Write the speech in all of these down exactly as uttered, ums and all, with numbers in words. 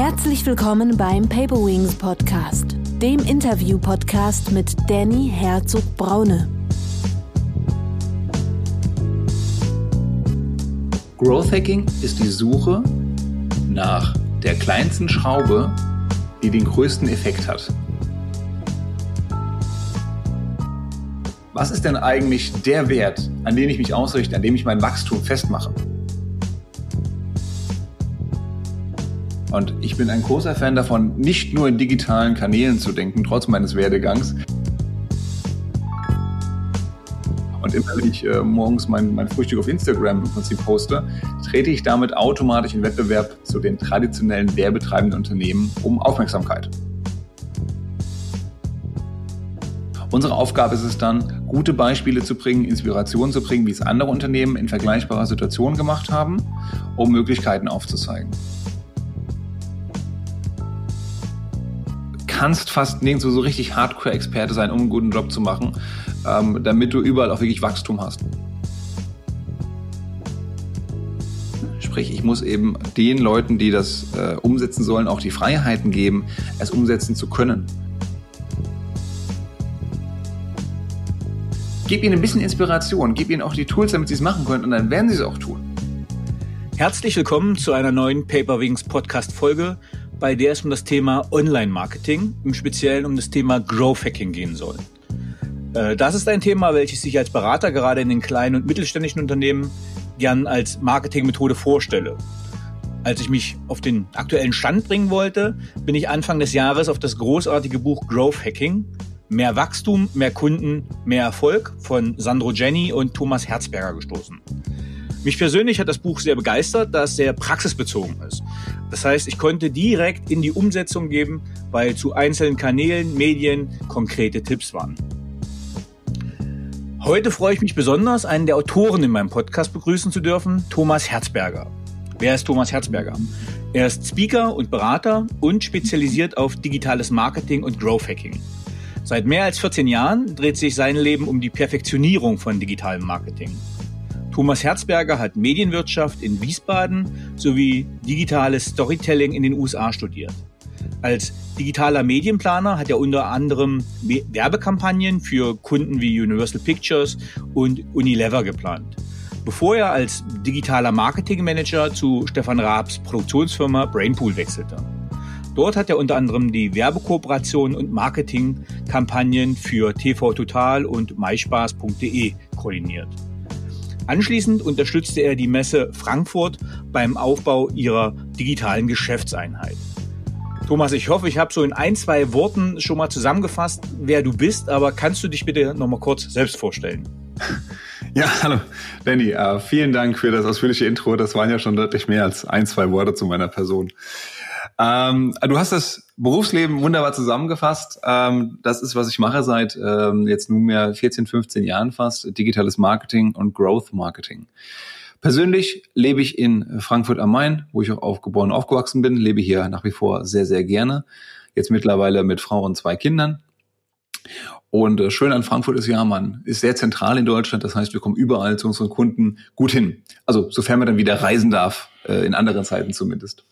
Herzlich willkommen beim Paperwings Podcast, dem Interview-Podcast mit Danny Herzog-Braune. Growth Hacking ist die Suche nach der kleinsten Schraube, die den größten Effekt hat. Was ist denn eigentlich der Wert, an den ich mich ausrichte, an dem ich mein Wachstum festmache? Und ich bin ein großer Fan davon, nicht nur in digitalen Kanälen zu denken, trotz meines Werdegangs. Und immer wenn ich äh, morgens mein, mein Frühstück auf Instagram im Prinzip poste, trete ich damit automatisch in Wettbewerb zu den traditionellen werbetreibenden Unternehmen um Aufmerksamkeit. Unsere Aufgabe ist es dann, gute Beispiele zu bringen, Inspirationen zu bringen, wie es andere Unternehmen in vergleichbarer Situation gemacht haben, um Möglichkeiten aufzuzeigen. Du kannst fast nirgendwo so richtig Hardcore-Experte sein, um einen guten Job zu machen, ähm, damit du überall auch wirklich Wachstum hast. Sprich, ich muss eben den Leuten, die das äh, umsetzen sollen, auch die Freiheiten geben, es umsetzen zu können. Gib ihnen ein bisschen Inspiration, gib ihnen auch die Tools, damit sie es machen können, und dann werden sie es auch tun. Herzlich willkommen zu einer neuen Paperwings Podcast-Folge, bei der es um das Thema Online-Marketing, im Speziellen um das Thema Growth Hacking gehen soll. Das ist ein Thema, welches ich als Berater gerade in den kleinen und mittelständischen Unternehmen gern als Marketingmethode vorstelle. Als ich mich auf den aktuellen Stand bringen wollte, bin ich Anfang des Jahres auf das großartige Buch Growth Hacking, Mehr Wachstum, mehr Kunden, mehr Erfolg von Sandro Jenny und Thomas Herzberger gestoßen. Mich persönlich hat das Buch sehr begeistert, da es sehr praxisbezogen ist. Das heißt, ich konnte direkt in die Umsetzung geben, weil zu einzelnen Kanälen, Medien konkrete Tipps waren. Heute freue ich mich besonders, einen der Autoren in meinem Podcast begrüßen zu dürfen, Thomas Herzberger. Wer ist Thomas Herzberger? Er ist Speaker und Berater und spezialisiert auf digitales Marketing und Growth Hacking. Seit mehr als vierzehn Jahren dreht sich sein Leben um die Perfektionierung von digitalem Marketing. Thomas Herzberger hat Medienwirtschaft in Wiesbaden sowie digitales Storytelling in den U S A studiert. Als digitaler Medienplaner hat er unter anderem Werbekampagnen für Kunden wie Universal Pictures und Unilever geplant, bevor er als digitaler Marketingmanager zu Stefan Raabs Produktionsfirma Brainpool wechselte. Dort hat er unter anderem die Werbekooperation und Marketingkampagnen für T V Total und myspaß punkt de koordiniert. Anschließend unterstützte er die Messe Frankfurt beim Aufbau ihrer digitalen Geschäftseinheit. Thomas, ich hoffe, ich habe so in ein, zwei Worten schon mal zusammengefasst, wer du bist, aber kannst du dich bitte noch mal kurz selbst vorstellen? Ja, hallo Danny, uh, vielen Dank für das ausführliche Intro. Das waren ja schon deutlich mehr als ein, zwei Worte zu meiner Person. Ähm, du hast das Berufsleben wunderbar zusammengefasst. Ähm, das ist, was ich mache seit ähm, jetzt nunmehr vierzehn, fünfzehn Jahren fast, digitales Marketing und Growth Marketing. Persönlich lebe ich in Frankfurt am Main, wo ich auch aufgeboren und aufgewachsen bin, lebe hier nach wie vor sehr, sehr gerne. Jetzt mittlerweile mit Frau und zwei Kindern. Und äh, schön an Frankfurt ist ja, man ist sehr zentral in Deutschland. Das heißt, wir kommen überall zu unseren Kunden gut hin. Also sofern man dann wieder reisen darf, äh, in anderen Zeiten zumindest.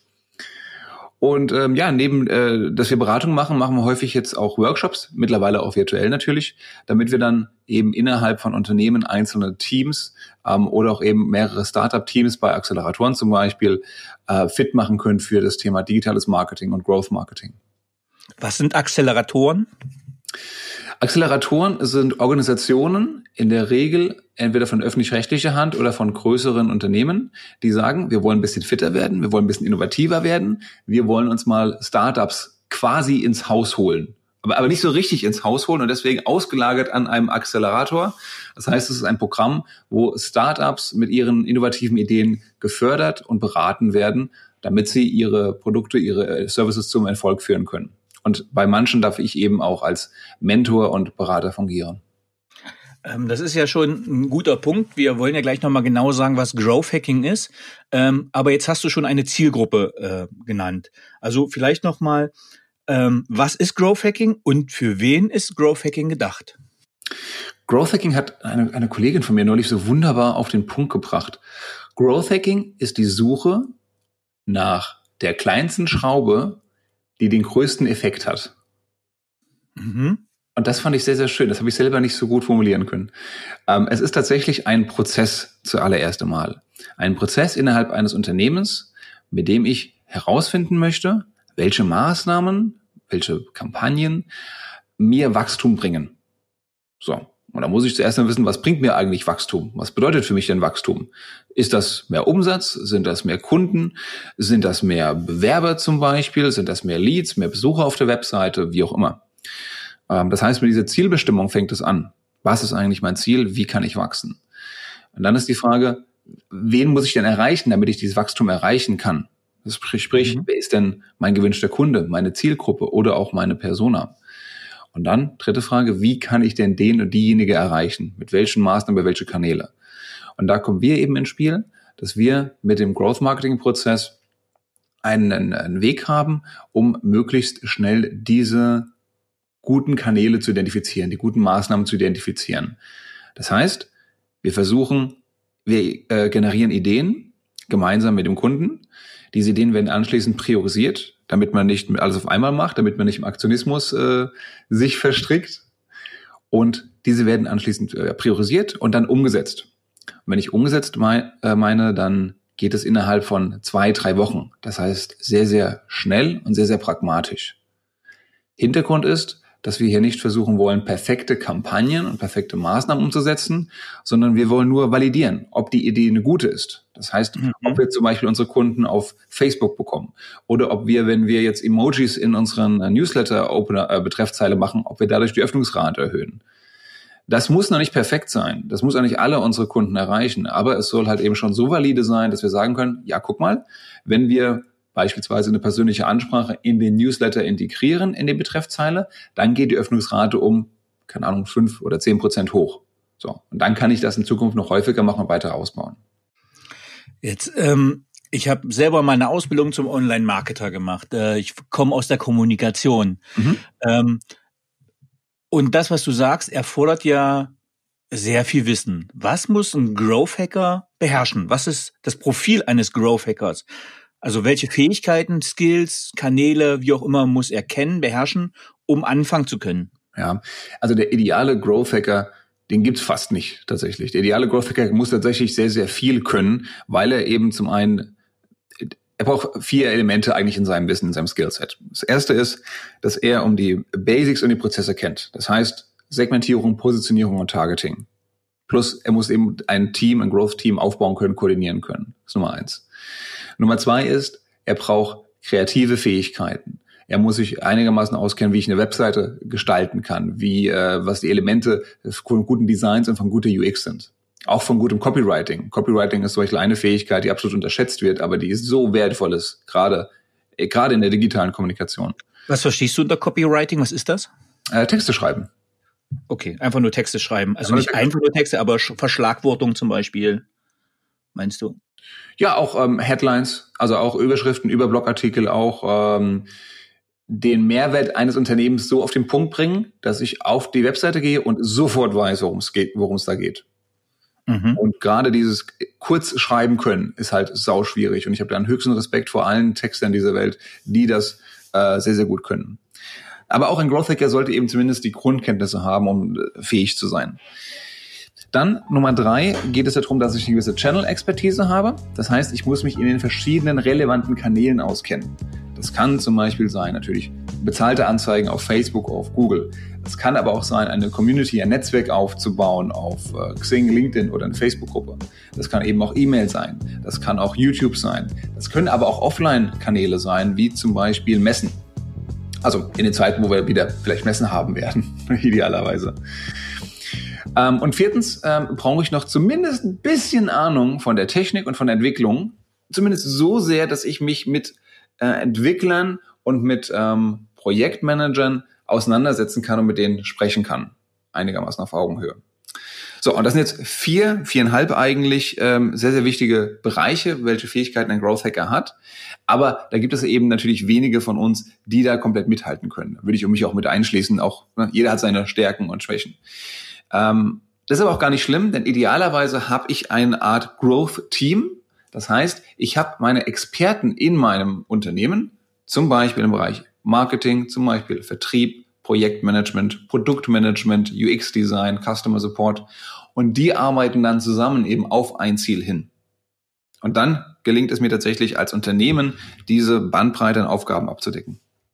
Und ähm, ja, neben, äh, dass wir Beratung machen, machen wir häufig jetzt auch Workshops, mittlerweile auch virtuell natürlich, damit wir dann eben innerhalb von Unternehmen einzelne Teams ähm, oder auch eben mehrere Startup-Teams bei Acceleratoren zum Beispiel äh, fit machen können für das Thema digitales Marketing und Growth Marketing. Was sind Acceleratoren? Acceleratoren sind Organisationen, in der Regel entweder von öffentlich-rechtlicher Hand oder von größeren Unternehmen, die sagen, wir wollen ein bisschen fitter werden, wir wollen ein bisschen innovativer werden, wir wollen uns mal Startups quasi ins Haus holen. Aber, aber nicht so richtig ins Haus holen und deswegen ausgelagert an einem Accelerator. Das heißt, es ist ein Programm, wo Startups mit ihren innovativen Ideen gefördert und beraten werden, damit sie ihre Produkte, ihre Services zum Erfolg führen können. Und bei manchen darf ich eben auch als Mentor und Berater fungieren. Das ist ja schon ein guter Punkt. Wir wollen ja gleich nochmal genau sagen, was Growth Hacking ist. Aber jetzt hast du schon eine Zielgruppe genannt. Also vielleicht nochmal, was ist Growth Hacking und für wen ist Growth Hacking gedacht? Growth Hacking hat eine, eine Kollegin von mir neulich so wunderbar auf den Punkt gebracht. Growth Hacking ist die Suche nach der kleinsten Schraube, die den größten Effekt hat. Mhm. Und das fand ich sehr, sehr schön. Das habe ich selber nicht so gut formulieren können. Ähm, es ist tatsächlich ein Prozess zuallererst einmal. Ein Prozess innerhalb eines Unternehmens, mit dem ich herausfinden möchte, welche Maßnahmen, welche Kampagnen mir Wachstum bringen. So. Und da muss ich zuerst mal wissen, was bringt mir eigentlich Wachstum? Was bedeutet für mich denn Wachstum? Ist das mehr Umsatz? Sind das mehr Kunden? Sind das mehr Bewerber zum Beispiel? Sind das mehr Leads, mehr Besucher auf der Webseite? Wie auch immer. Das heißt, mit dieser Zielbestimmung fängt es an. Was ist eigentlich mein Ziel? Wie kann ich wachsen? Und dann ist die Frage, wen muss ich denn erreichen, damit ich dieses Wachstum erreichen kann? Sprich, sprich mhm. wer ist denn mein gewünschter Kunde, meine Zielgruppe oder auch meine Persona? Und dann, dritte Frage, wie kann ich denn den und diejenige erreichen? Mit welchen Maßnahmen, über welche Kanäle? Und da kommen wir eben ins Spiel, dass wir mit dem Growth-Marketing-Prozess einen, einen Weg haben, um möglichst schnell diese guten Kanäle zu identifizieren, die guten Maßnahmen zu identifizieren. Das heißt, wir versuchen, wir äh, generieren Ideen gemeinsam mit dem Kunden. Diese Ideen werden anschließend priorisiert, damit man nicht alles auf einmal macht, damit man nicht im Aktionismus äh, sich verstrickt. Und diese werden anschließend äh, priorisiert und dann umgesetzt. Und wenn ich umgesetzt mein, äh, meine, dann geht es innerhalb von zwei, drei Wochen. Das heißt, sehr, sehr schnell und sehr, sehr pragmatisch. Hintergrund ist, dass wir hier nicht versuchen wollen, perfekte Kampagnen und perfekte Maßnahmen umzusetzen, sondern wir wollen nur validieren, ob die Idee eine gute ist. Das heißt, mhm. ob wir zum Beispiel unsere Kunden auf Facebook bekommen oder ob wir, wenn wir jetzt Emojis in unseren Newsletter-Opener-Betreffzeile machen, ob wir dadurch die Öffnungsrate erhöhen. Das muss noch nicht perfekt sein. Das muss auch nicht alle unsere Kunden erreichen. Aber es soll halt eben schon so valide sein, dass wir sagen können, ja, guck mal, wenn wir beispielsweise eine persönliche Ansprache in den Newsletter integrieren, in die Betreffzeile, dann geht die Öffnungsrate um, keine Ahnung, fünf oder zehn Prozent hoch. So. Und dann kann ich das in Zukunft noch häufiger machen und weiter ausbauen. Jetzt, ähm, ich habe selber meine Ausbildung zum Online-Marketer gemacht. Äh, ich komme aus der Kommunikation. Mhm. Ähm, und das, was du sagst, erfordert ja sehr viel Wissen. Was muss ein Growth-Hacker beherrschen? Was ist das Profil eines Growth-Hackers? Also welche Fähigkeiten, Skills, Kanäle, wie auch immer, muss er kennen, beherrschen, um anfangen zu können? Ja, also der ideale Growth-Hacker, den gibt's fast nicht tatsächlich. Der ideale Growth-Hacker muss tatsächlich sehr, sehr viel können, weil er eben zum einen, er braucht vier Elemente eigentlich in seinem Wissen, in seinem Skillset. Das erste ist, dass er um die Basics und die Prozesse kennt. Das heißt Segmentierung, Positionierung und Targeting. Plus er muss eben ein Team, ein Growth-Team aufbauen können, koordinieren können. Das ist Nummer eins. Nummer zwei ist, er braucht kreative Fähigkeiten. Er muss sich einigermaßen auskennen, wie ich eine Webseite gestalten kann, wie äh, was die Elemente von guten Designs und von guter U X sind. Auch von gutem Copywriting. Copywriting ist solch eine Fähigkeit, die absolut unterschätzt wird, aber die ist so wertvoll, ist, gerade äh, gerade in der digitalen Kommunikation. Was verstehst du unter Copywriting? Was ist das? Äh, Texte schreiben. Okay, einfach nur Texte schreiben. Also nicht einfach nur Texte, aber Verschlagwortung zum Beispiel, meinst du? Ja, auch ähm, Headlines, also auch Überschriften über Blogartikel, auch ähm, den Mehrwert eines Unternehmens so auf den Punkt bringen, dass ich auf die Webseite gehe und sofort weiß, worum es geht, worum es da geht. Mhm. Und gerade dieses kurz schreiben können ist halt sau schwierig. Und ich habe da einen höchsten Respekt vor allen Textern dieser Welt, die das äh, sehr, sehr gut können. Aber auch ein Growth Hacker sollte eben zumindest die Grundkenntnisse haben, um äh, fähig zu sein. Dann Nummer drei geht es darum, dass ich eine gewisse Channel-Expertise habe. Das heißt, ich muss mich in den verschiedenen relevanten Kanälen auskennen. Das kann zum Beispiel sein, natürlich bezahlte Anzeigen auf Facebook, auf Google. Das kann aber auch sein, eine Community, ein Netzwerk aufzubauen auf äh, Xing, LinkedIn oder eine Facebook-Gruppe. Das kann eben auch E-Mail sein. Das kann auch YouTube sein. Das können aber auch Offline-Kanäle sein, wie zum Beispiel Messen. Also in den Zeiten, wo wir wieder vielleicht Messen haben werden, idealerweise. Ähm, und viertens ähm, brauche ich noch zumindest ein bisschen Ahnung von der Technik und von der Entwicklung. Zumindest so sehr, dass ich mich mit äh, Entwicklern und mit ähm, Projektmanagern auseinandersetzen kann und mit denen sprechen kann. Einigermaßen auf Augenhöhe. So, und das sind jetzt vier, viereinhalb eigentlich ähm, sehr, sehr wichtige Bereiche, welche Fähigkeiten ein Growth Hacker hat. Aber da gibt es eben natürlich wenige von uns, die da komplett mithalten können. Da würde ich mich auch mit einschließen. Auch ne, jeder hat seine Stärken und Schwächen. Ähm, das ist aber auch gar nicht schlimm, denn idealerweise habe ich eine Art Growth-Team, Das heißt, ich habe meine Experten in meinem Unternehmen, zum Beispiel im Bereich Marketing, zum Beispiel Vertrieb, Projektmanagement, Produktmanagement, U X-Design, Customer Support, und die arbeiten dann zusammen eben auf ein Ziel hin. Und dann gelingt es mir tatsächlich als Unternehmen, diese Bandbreite an Aufgaben abzudecken.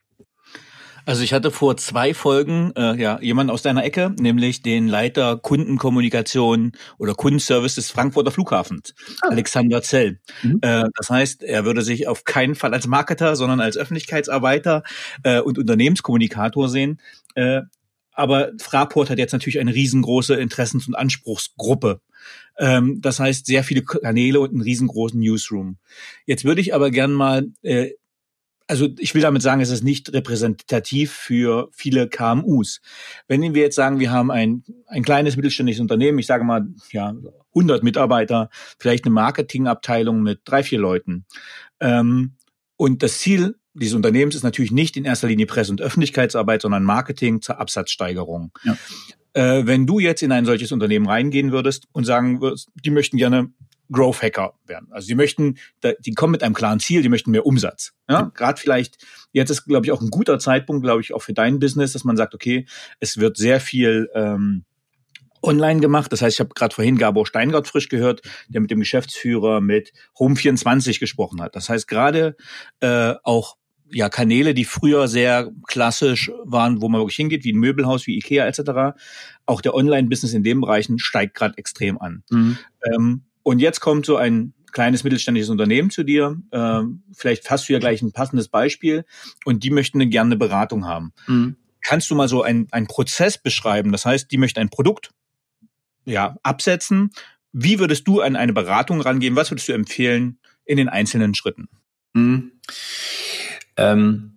Also ich hatte vor zwei Folgen äh, ja jemanden aus deiner Ecke, nämlich den Leiter Kundenkommunikation oder Kundenservice des Frankfurter Flughafens, ah. Alexander Zell. Mhm. Äh, das heißt, er würde sich auf keinen Fall als Marketer, sondern als Öffentlichkeitsarbeiter äh, und Unternehmenskommunikator sehen. Äh, aber Fraport hat jetzt natürlich eine riesengroße Interessens- und Anspruchsgruppe. Ähm, das heißt, sehr viele Kanäle und einen riesengroßen Newsroom. Jetzt würde ich aber gern mal äh, Also ich will damit sagen, es ist nicht repräsentativ für viele K M Us. Wenn wir jetzt sagen, wir haben ein ein kleines mittelständisches Unternehmen, ich sage mal ja hundert Mitarbeiter, vielleicht eine Marketingabteilung mit drei, vier Leuten. Ähm, und das Ziel dieses Unternehmens ist natürlich nicht in erster Linie Presse- und Öffentlichkeitsarbeit, sondern Marketing zur Absatzsteigerung. Ja. Äh, wenn du jetzt in ein solches Unternehmen reingehen würdest und sagen würdest, die möchten gerne Growth Hacker werden. Also die möchten, die kommen mit einem klaren Ziel, die möchten mehr Umsatz. Ja, mhm. Gerade vielleicht, jetzt ist, glaube ich, auch ein guter Zeitpunkt, glaube ich, auch für dein Business, dass man sagt, okay, es wird sehr viel ähm, online gemacht. Das heißt, ich habe gerade vorhin Gabor Steingart frisch gehört, der mit dem Geschäftsführer mit Home vierundzwanzig gesprochen hat. Das heißt, gerade äh, auch ja Kanäle, die früher sehr klassisch waren, wo man wirklich hingeht, wie ein Möbelhaus, wie Ikea et cetera. Auch der Online-Business in den Bereichen steigt gerade extrem an. Mhm. Ähm, Und jetzt kommt so ein kleines mittelständisches Unternehmen zu dir. Ähm, vielleicht hast du ja gleich ein passendes Beispiel und die möchten eine, gerne eine Beratung haben. Mhm. Kannst du mal so einen einen Prozess beschreiben? Das heißt, die möchten ein Produkt ja absetzen. Wie würdest du an eine Beratung rangehen? Was würdest du empfehlen in den einzelnen Schritten? Mhm. Ähm.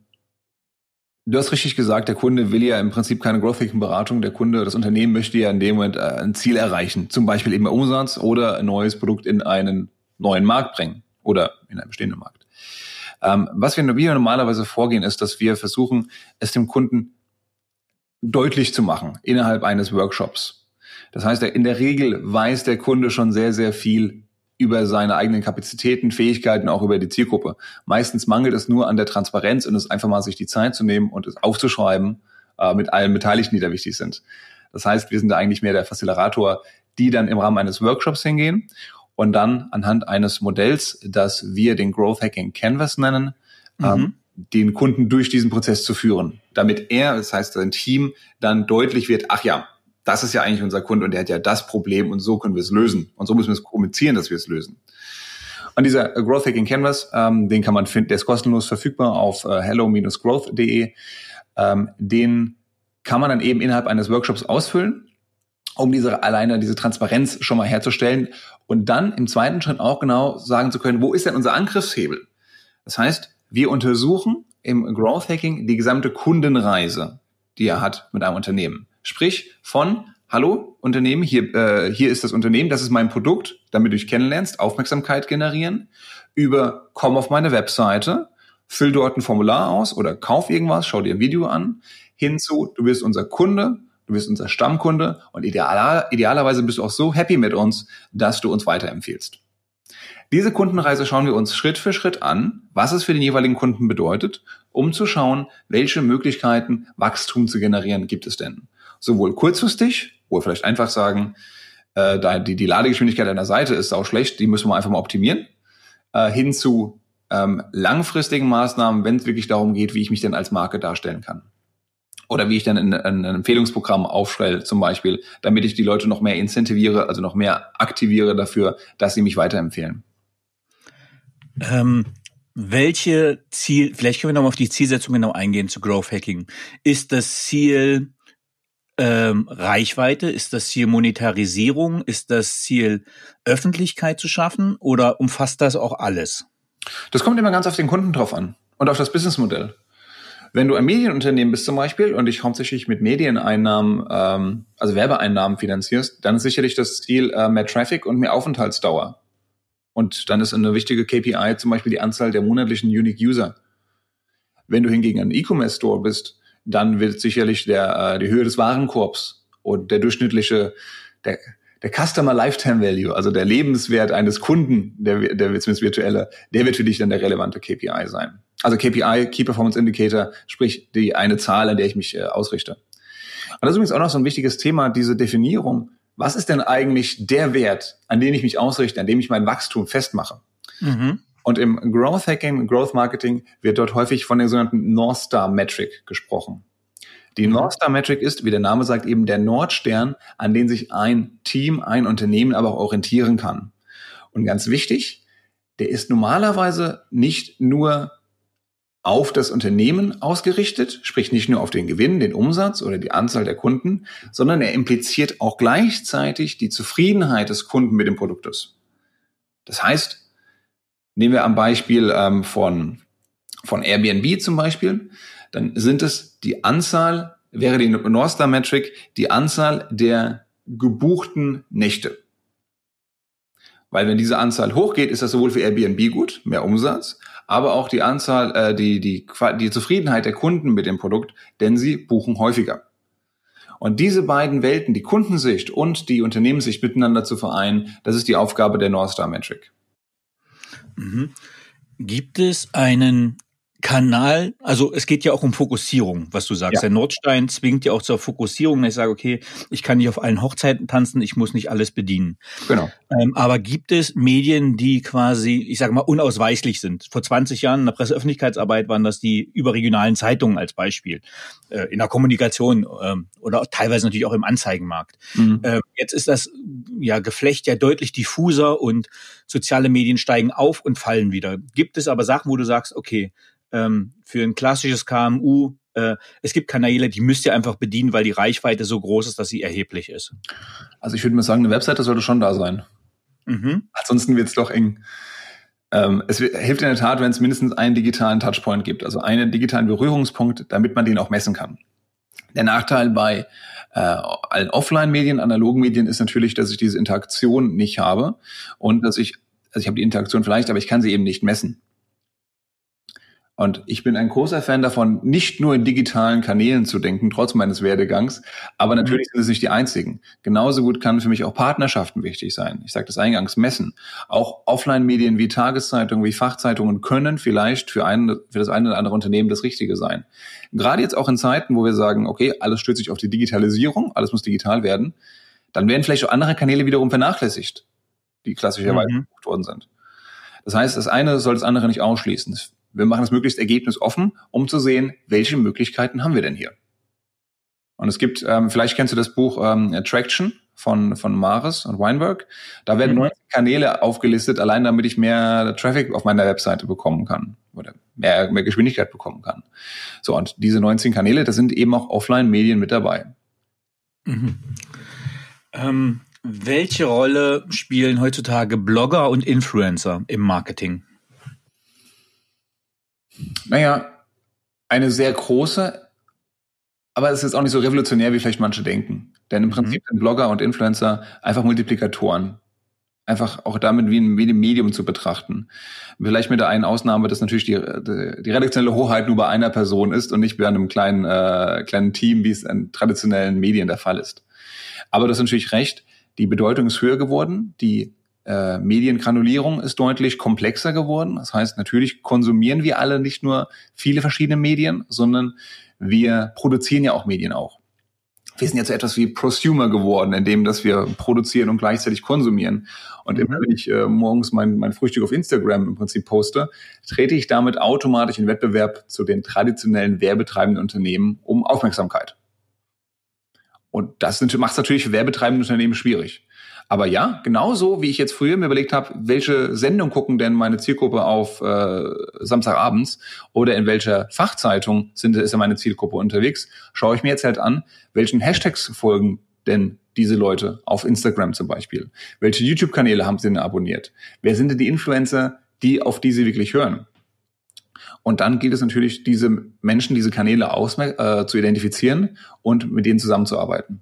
Du hast richtig gesagt, der Kunde will ja im Prinzip keine Growth-Hacking-Beratung. Der Kunde, das Unternehmen möchte ja in dem Moment ein Ziel erreichen. Zum Beispiel eben Umsatz oder ein neues Produkt in einen neuen Markt bringen oder in einen bestehenden Markt. Ähm, was wir normalerweise vorgehen, ist, dass wir versuchen, es dem Kunden deutlich zu machen innerhalb eines Workshops. Das heißt, in der Regel weiß der Kunde schon sehr, sehr viel über seine eigenen Kapazitäten, Fähigkeiten, auch über die Zielgruppe. Meistens mangelt es nur an der Transparenz und es einfach mal sich die Zeit zu nehmen und es aufzuschreiben äh, mit allen Beteiligten, die da wichtig sind. Das heißt, wir sind da eigentlich mehr der Facilitator, die dann im Rahmen eines Workshops hingehen und dann anhand eines Modells, das wir den Growth Hacking Canvas nennen, mhm. ähm, den Kunden durch diesen Prozess zu führen, damit er, das heißt sein Team, dann deutlich wird, ach ja, das ist ja eigentlich unser Kunde und der hat ja das Problem und so können wir es lösen. Und so müssen wir es kommunizieren, dass wir es lösen. Und dieser Growth Hacking Canvas, ähm, den kann man finden, der ist kostenlos verfügbar auf äh, hello dash growth punkt de. Ähm, den kann man dann eben innerhalb eines Workshops ausfüllen, um diese alleine diese Transparenz schon mal herzustellen und dann im zweiten Schritt auch genau sagen zu können, wo ist denn unser Angriffshebel? Das heißt, wir untersuchen im Growth Hacking die gesamte Kundenreise, die er hat mit einem Unternehmen. Sprich von, hallo Unternehmen, hier, äh, hier ist das Unternehmen, das ist mein Produkt, damit du dich kennenlernst, Aufmerksamkeit generieren, über komm auf meine Webseite, füll dort ein Formular aus oder kauf irgendwas, schau dir ein Video an, hinzu, du bist unser Kunde, du bist unser Stammkunde und ideal, idealerweise bist du auch so happy mit uns, dass du uns weiterempfiehlst. Diese Kundenreise schauen wir uns Schritt für Schritt an, was es für den jeweiligen Kunden bedeutet, um zu schauen, welche Möglichkeiten, Wachstum zu generieren, gibt es denn. Sowohl kurzfristig, wo wir vielleicht einfach sagen, äh, die, die Ladegeschwindigkeit einer Seite ist auch schlecht, die müssen wir einfach mal optimieren, äh, hin zu ähm, langfristigen Maßnahmen, wenn es wirklich darum geht, wie ich mich denn als Marke darstellen kann. Oder wie ich dann ein, ein Empfehlungsprogramm aufstelle, zum Beispiel, damit ich die Leute noch mehr incentiviere, also noch mehr aktiviere dafür, dass sie mich weiterempfehlen. Ähm, welche Ziel, vielleicht können wir nochmal auf die Zielsetzung genau eingehen zu Growth Hacking. Ist das Ziel ähm, Reichweite? Ist das Ziel Monetarisierung? Ist das Ziel Öffentlichkeit zu schaffen? Oder umfasst das auch alles? Das kommt immer ganz auf den Kunden drauf an und auf das Businessmodell. Wenn du ein Medienunternehmen bist zum Beispiel und dich hauptsächlich mit Medieneinnahmen, ähm, also Werbeeinnahmen finanzierst, dann ist sicherlich das Ziel äh, mehr Traffic und mehr Aufenthaltsdauer. Und dann ist eine wichtige K P I zum Beispiel die Anzahl der monatlichen Unique User. Wenn du hingegen ein E-Commerce-Store bist, dann wird sicherlich der, äh, die Höhe des Warenkorbs und der durchschnittliche, der, der Customer Lifetime Value, also der Lebenswert eines Kunden, der, der zumindest virtuelle, der wird für dich dann der relevante K P I sein. Also K P I, Key Performance Indicator, sprich die eine Zahl, an der ich mich äh, ausrichte. Und das ist übrigens auch noch so ein wichtiges Thema, diese Definierung. Was ist denn eigentlich der Wert, an den ich mich ausrichte, an dem ich mein Wachstum festmache? Mhm. Und im Growth Hacking, Growth Marketing wird dort häufig von der sogenannten North Star Metric gesprochen. Die North Star Metric ist, wie der Name sagt, eben der Nordstern, an den sich ein Team, ein Unternehmen aber auch orientieren kann. Und ganz wichtig, der ist normalerweise nicht nur auf das Unternehmen ausgerichtet, sprich nicht nur auf den Gewinn, den Umsatz oder die Anzahl der Kunden, sondern er impliziert auch gleichzeitig die Zufriedenheit des Kunden mit dem Produkt. Das heißt, nehmen wir am Beispiel ähm, von, von Airbnb zum Beispiel, dann sind es die Anzahl, wäre die North Star Metric, die Anzahl der gebuchten Nächte. Weil wenn diese Anzahl hochgeht, ist das sowohl für Airbnb gut, mehr Umsatz, aber auch die Anzahl, äh, die, die, die Zufriedenheit der Kunden mit dem Produkt, denn sie buchen häufiger. Und diese beiden Welten, die Kundensicht und die Unternehmenssicht miteinander zu vereinen, das ist die Aufgabe der North Star Metric. Mhm. Gibt es einen Kanal, also es geht ja auch um Fokussierung, was du sagst. Ja. Der Nordstein zwingt ja auch zur Fokussierung. Ich sage, okay, ich kann nicht auf allen Hochzeiten tanzen, ich muss nicht alles bedienen. Genau. Ähm, aber gibt es Medien, die quasi, ich sage mal, unausweichlich sind? Vor zwanzig Jahren in der Presseöffentlichkeitsarbeit waren das die überregionalen Zeitungen als Beispiel, äh, in der Kommunikation ähm, oder teilweise natürlich auch im Anzeigenmarkt. Mhm. Ähm, jetzt ist das ja Geflecht ja deutlich diffuser und soziale Medien steigen auf und fallen wieder. Gibt es aber Sachen, wo du sagst, okay, Ähm, für ein klassisches K M U, äh, es gibt Kanäle, die müsst ihr einfach bedienen, weil die Reichweite so groß ist, dass sie erheblich ist. Also ich würde mal sagen, eine Webseite sollte schon da sein. Mhm. Ansonsten wird es doch eng. Ähm, es wird, hilft in der Tat, wenn es mindestens einen digitalen Touchpoint gibt, also einen digitalen Berührungspunkt, damit man den auch messen kann. Der Nachteil bei äh, allen Offline-Medien, analogen Medien ist natürlich, dass ich diese Interaktion nicht habe und dass ich, also ich habe die Interaktion vielleicht, aber ich kann sie eben nicht messen. Und ich bin ein großer Fan davon, nicht nur in digitalen Kanälen zu denken, trotz meines Werdegangs, aber natürlich sind es nicht die einzigen. Genauso gut kann für mich auch Partnerschaften wichtig sein. Ich sage das eingangs, messen. Auch Offline-Medien wie Tageszeitungen, wie Fachzeitungen können vielleicht für, ein, für das eine oder andere Unternehmen das Richtige sein. Gerade jetzt auch in Zeiten, wo wir sagen, okay, alles stützt sich auf die Digitalisierung, alles muss digital werden, dann werden vielleicht auch andere Kanäle wiederum vernachlässigt, die klassischerweise mhm. gebucht worden sind. Das heißt, das eine soll das andere nicht ausschließen. Wir machen das möglichst ergebnisoffen, um zu sehen, welche Möglichkeiten haben wir denn hier. Und es gibt, ähm, vielleicht kennst du das Buch ähm, Attraction von von Maris und Weinberg. Da werden mhm. neunzehn Kanäle aufgelistet, allein damit ich mehr Traffic auf meiner Webseite bekommen kann oder mehr, mehr Geschwindigkeit bekommen kann. So, und diese neunzehn Kanäle, da sind eben auch Offline-Medien mit dabei. Mhm. Ähm, welche Rolle spielen heutzutage Blogger und Influencer im Marketing? Naja, eine sehr große, aber es ist auch nicht so revolutionär, wie vielleicht manche denken. Denn im Prinzip sind Blogger und Influencer einfach Multiplikatoren. Einfach auch damit wie ein, wie ein Medium zu betrachten. Vielleicht mit der einen Ausnahme, dass natürlich die, die, die redaktionelle Hoheit nur bei einer Person ist und nicht bei einem kleinen, äh, kleinen Team, wie es in traditionellen Medien der Fall ist. Aber du hast natürlich recht, die Bedeutung ist höher geworden, die Äh, Mediengranulierung ist deutlich komplexer geworden. Das heißt, natürlich konsumieren wir alle nicht nur viele verschiedene Medien, sondern wir produzieren ja auch Medien auch. Wir sind jetzt etwas wie Prosumer geworden, indem dass wir produzieren und gleichzeitig konsumieren. Und mhm. immer wenn ich äh, morgens mein, mein Frühstück auf Instagram im Prinzip poste, trete ich damit automatisch in Wettbewerb zu den traditionellen werbetreibenden Unternehmen um Aufmerksamkeit. Und das macht es natürlich für werbetreibende Unternehmen schwierig. Aber ja, genauso wie ich jetzt früher mir überlegt habe, welche Sendung gucken denn meine Zielgruppe auf äh, Samstagabends oder in welcher Fachzeitung sind, ist ja meine Zielgruppe unterwegs, schaue ich mir jetzt halt an, welchen Hashtags folgen denn diese Leute auf Instagram zum Beispiel. Welche YouTube-Kanäle haben sie denn abonniert? Wer sind denn die Influencer, die auf die sie wirklich hören? Und dann gilt es natürlich, diese Menschen, diese Kanäle aus, äh, zu identifizieren und mit denen zusammenzuarbeiten.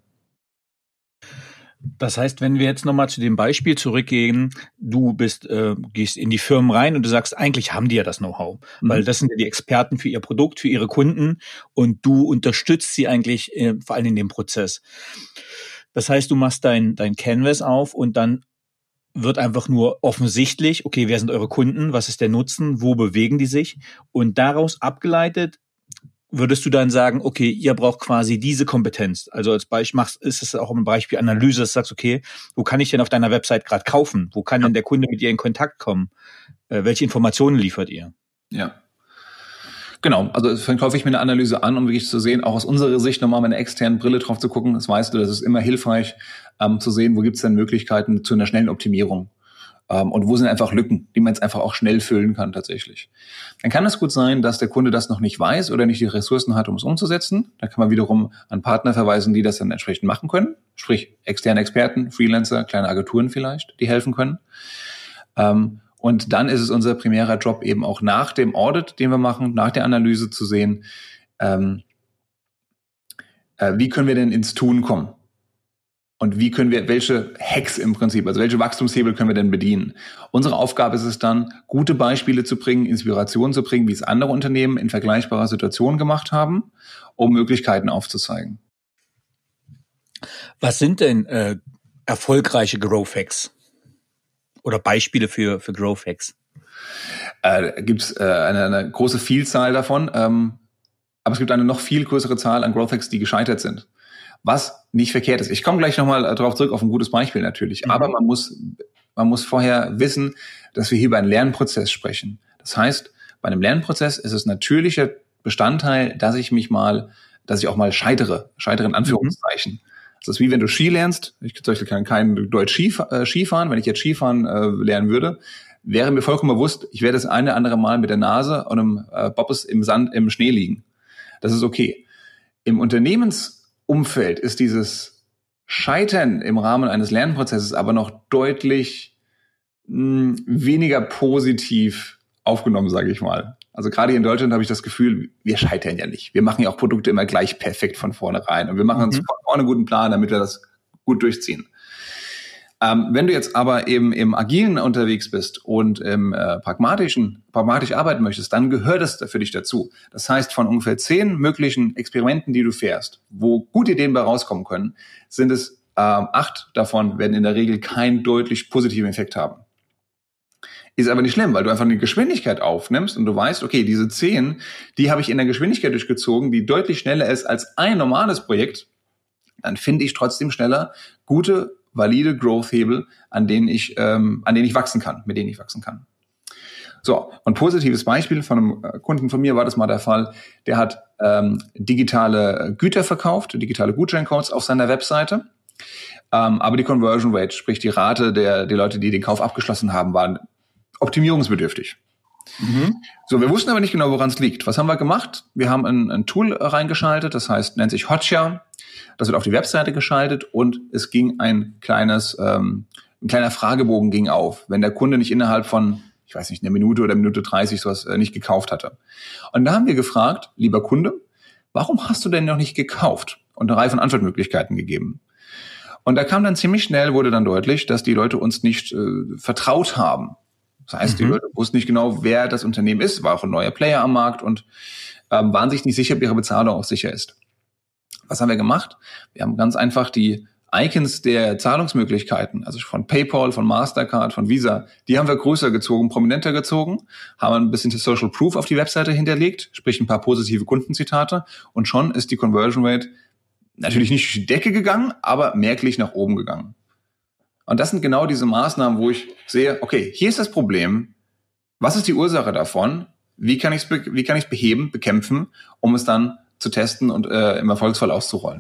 Das heißt, wenn wir jetzt nochmal zu dem Beispiel zurückgehen, du bist, äh, gehst in die Firmen rein und du sagst, eigentlich haben die ja das Know-how, mhm. weil das sind ja die Experten für ihr Produkt, für ihre Kunden und du unterstützt sie eigentlich äh, vor allem in dem Prozess. Das heißt, du machst dein, dein Canvas auf und dann wird einfach nur offensichtlich, okay, wer sind eure Kunden, was ist der Nutzen, wo bewegen die sich? Und daraus abgeleitet würdest du dann sagen, okay, ihr braucht quasi diese Kompetenz. Also als Beispiel machst, ist es auch im Beispiel Analyse, dass du sagst, okay, wo kann ich denn auf deiner Website gerade kaufen? Wo kann ja. denn der Kunde mit dir in Kontakt kommen? Äh, welche Informationen liefert ihr? Ja. Genau, also dann kaufe ich mir eine Analyse an, um wirklich zu sehen, auch aus unserer Sicht nochmal mit einer externen Brille drauf zu gucken. Das weißt du, das ist immer hilfreich, ähm, zu sehen, wo gibt es denn Möglichkeiten zu einer schnellen Optimierung. Ähm, und wo sind einfach Lücken, die man jetzt einfach auch schnell füllen kann tatsächlich. Dann kann es gut sein, dass der Kunde das noch nicht weiß oder nicht die Ressourcen hat, um es umzusetzen. Da kann man wiederum an Partner verweisen, die das dann entsprechend machen können. Sprich, externe Experten, Freelancer, kleine Agenturen vielleicht, die helfen können. Ähm, Und dann ist es unser primärer Job eben auch nach dem Audit, den wir machen, nach der Analyse zu sehen, ähm, äh, wie können wir denn ins Tun kommen? Und wie können wir, welche Hacks im Prinzip, also welche Wachstumshebel können wir denn bedienen? Unsere Aufgabe ist es dann, gute Beispiele zu bringen, Inspirationen zu bringen, wie es andere Unternehmen in vergleichbarer Situation gemacht haben, um Möglichkeiten aufzuzeigen. Was sind denn äh, erfolgreiche Growth Hacks? Oder Beispiele für, für Growth Hacks? Äh, gibt es äh, eine, eine große Vielzahl davon, ähm, aber es gibt eine noch viel größere Zahl an Growth Hacks, die gescheitert sind. Was nicht verkehrt ist. Ich komme gleich nochmal darauf zurück, auf ein gutes Beispiel natürlich. Mhm. Aber man muss, man muss vorher wissen, dass wir hier über einen Lernprozess sprechen. Das heißt, bei einem Lernprozess ist es natürlicher Bestandteil, dass ich mich mal, dass ich auch mal scheitere, scheitere in Anführungszeichen. Mhm. Das ist wie wenn du Ski lernst. Ich zum Beispiel kann kein Deutsch Ski, äh, Skifahren. Wenn ich jetzt Skifahren äh, lernen würde, wäre mir vollkommen bewusst, ich werde das eine oder andere Mal mit der Nase und einem äh, Bobbes im Sand, im Schnee liegen. Das ist okay. Im Unternehmensumfeld ist dieses Scheitern im Rahmen eines Lernprozesses aber noch deutlich mh, weniger positiv aufgenommen, sage ich mal. Also gerade hier in Deutschland habe ich das Gefühl, wir scheitern ja nicht. Wir machen ja auch Produkte immer gleich perfekt von vornherein. Und wir machen uns mhm. von vorne einen guten Plan, damit wir das gut durchziehen. Ähm, wenn du jetzt aber eben im Agilen unterwegs bist und im äh, pragmatischen, pragmatisch arbeiten möchtest, dann gehört es für dich dazu. Das heißt, von ungefähr zehn möglichen Experimenten, die du fährst, wo gute Ideen bei rauskommen können, sind es äh, acht davon werden in der Regel keinen deutlich positiven Effekt haben. Ist aber nicht schlimm, weil du einfach eine Geschwindigkeit aufnimmst und du weißt, okay, diese zehn, die habe ich in der Geschwindigkeit durchgezogen, die deutlich schneller ist als ein normales Projekt. Dann finde ich trotzdem schneller gute, valide Growth-Hebel, an denen ich, ähm, an denen ich wachsen kann, mit denen ich wachsen kann. So, und positives Beispiel von einem Kunden von mir war das mal der Fall. Der hat ähm, digitale Güter verkauft, digitale Gutscheincodes auf seiner Webseite. Ähm, aber die Conversion Rate, sprich die Rate der, der Leute, die den Kauf abgeschlossen haben, waren optimierungsbedürftig. Mhm. So, wir wussten aber nicht genau, woran es liegt. Was haben wir gemacht? Wir haben ein, ein Tool reingeschaltet, das heißt, nennt sich Hotjar. Das wird auf die Webseite geschaltet und es ging ein kleines, ähm, ein kleiner Fragebogen ging auf, wenn der Kunde nicht innerhalb von, ich weiß nicht, einer Minute oder Minute dreißig sowas äh, nicht gekauft hatte. Und da haben wir gefragt, lieber Kunde, warum hast du denn noch nicht gekauft? Und eine Reihe von Antwortmöglichkeiten gegeben. Und da kam dann ziemlich schnell, wurde dann deutlich, dass die Leute uns nicht äh, vertraut haben. Das heißt, mhm. die Leute wussten nicht genau, wer das Unternehmen ist, war auch ein neuer Player am Markt und ähm, waren sich nicht sicher, ob ihre Bezahlung auch sicher ist. Was haben wir gemacht? Wir haben ganz einfach die Icons der Zahlungsmöglichkeiten, also von PayPal, von Mastercard, von Visa, die haben wir größer gezogen, prominenter gezogen, haben ein bisschen Social Proof auf die Webseite hinterlegt, sprich ein paar positive Kundenzitate und schon ist die Conversion Rate natürlich nicht durch die Decke gegangen, aber merklich nach oben gegangen. Und das sind genau diese Maßnahmen, wo ich sehe, okay, hier ist das Problem. Was ist die Ursache davon? Wie kann ich es be- wie kann ich es beheben, bekämpfen, um es dann zu testen und äh, im Erfolgsfall auszurollen?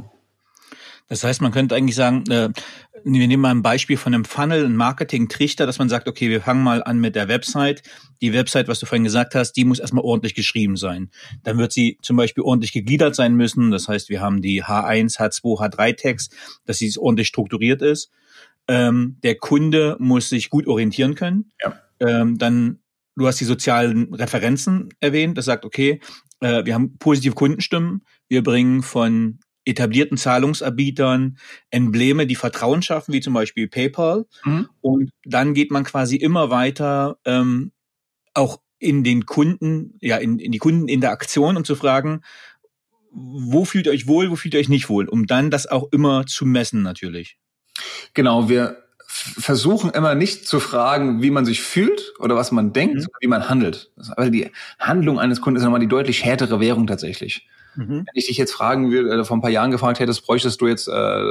Das heißt, man könnte eigentlich sagen, äh, wir nehmen mal ein Beispiel von einem Funnel, ein Marketing-Trichter, dass man sagt, okay, wir fangen mal an mit der Website. Die Website, was du vorhin gesagt hast, die muss erstmal ordentlich geschrieben sein. Dann wird sie zum Beispiel ordentlich gegliedert sein müssen. Das heißt, wir haben die H eins, H zwei, H drei Tags, dass sie ordentlich strukturiert ist. Ähm, der Kunde muss sich gut orientieren können. Ja. Ähm, dann, du hast die sozialen Referenzen erwähnt. Das sagt, okay, äh, wir haben positive Kundenstimmen. Wir bringen von etablierten Zahlungsanbietern Embleme, die Vertrauen schaffen, wie zum Beispiel PayPal. Mhm. Und dann geht man quasi immer weiter ähm, auch in den Kunden, ja, in, in die Kundeninteraktion, um zu fragen, wo fühlt ihr euch wohl, wo fühlt ihr euch nicht wohl, um dann das auch immer zu messen natürlich. Genau, wir f- versuchen immer nicht zu fragen, wie man sich fühlt oder was man denkt, Mhm. sondern wie man handelt. Das ist, also die Handlung eines Kunden ist nochmal die deutlich härtere Währung tatsächlich. Mhm. Wenn ich dich jetzt fragen würde, oder vor ein paar Jahren gefragt hättest, bräuchtest du jetzt äh,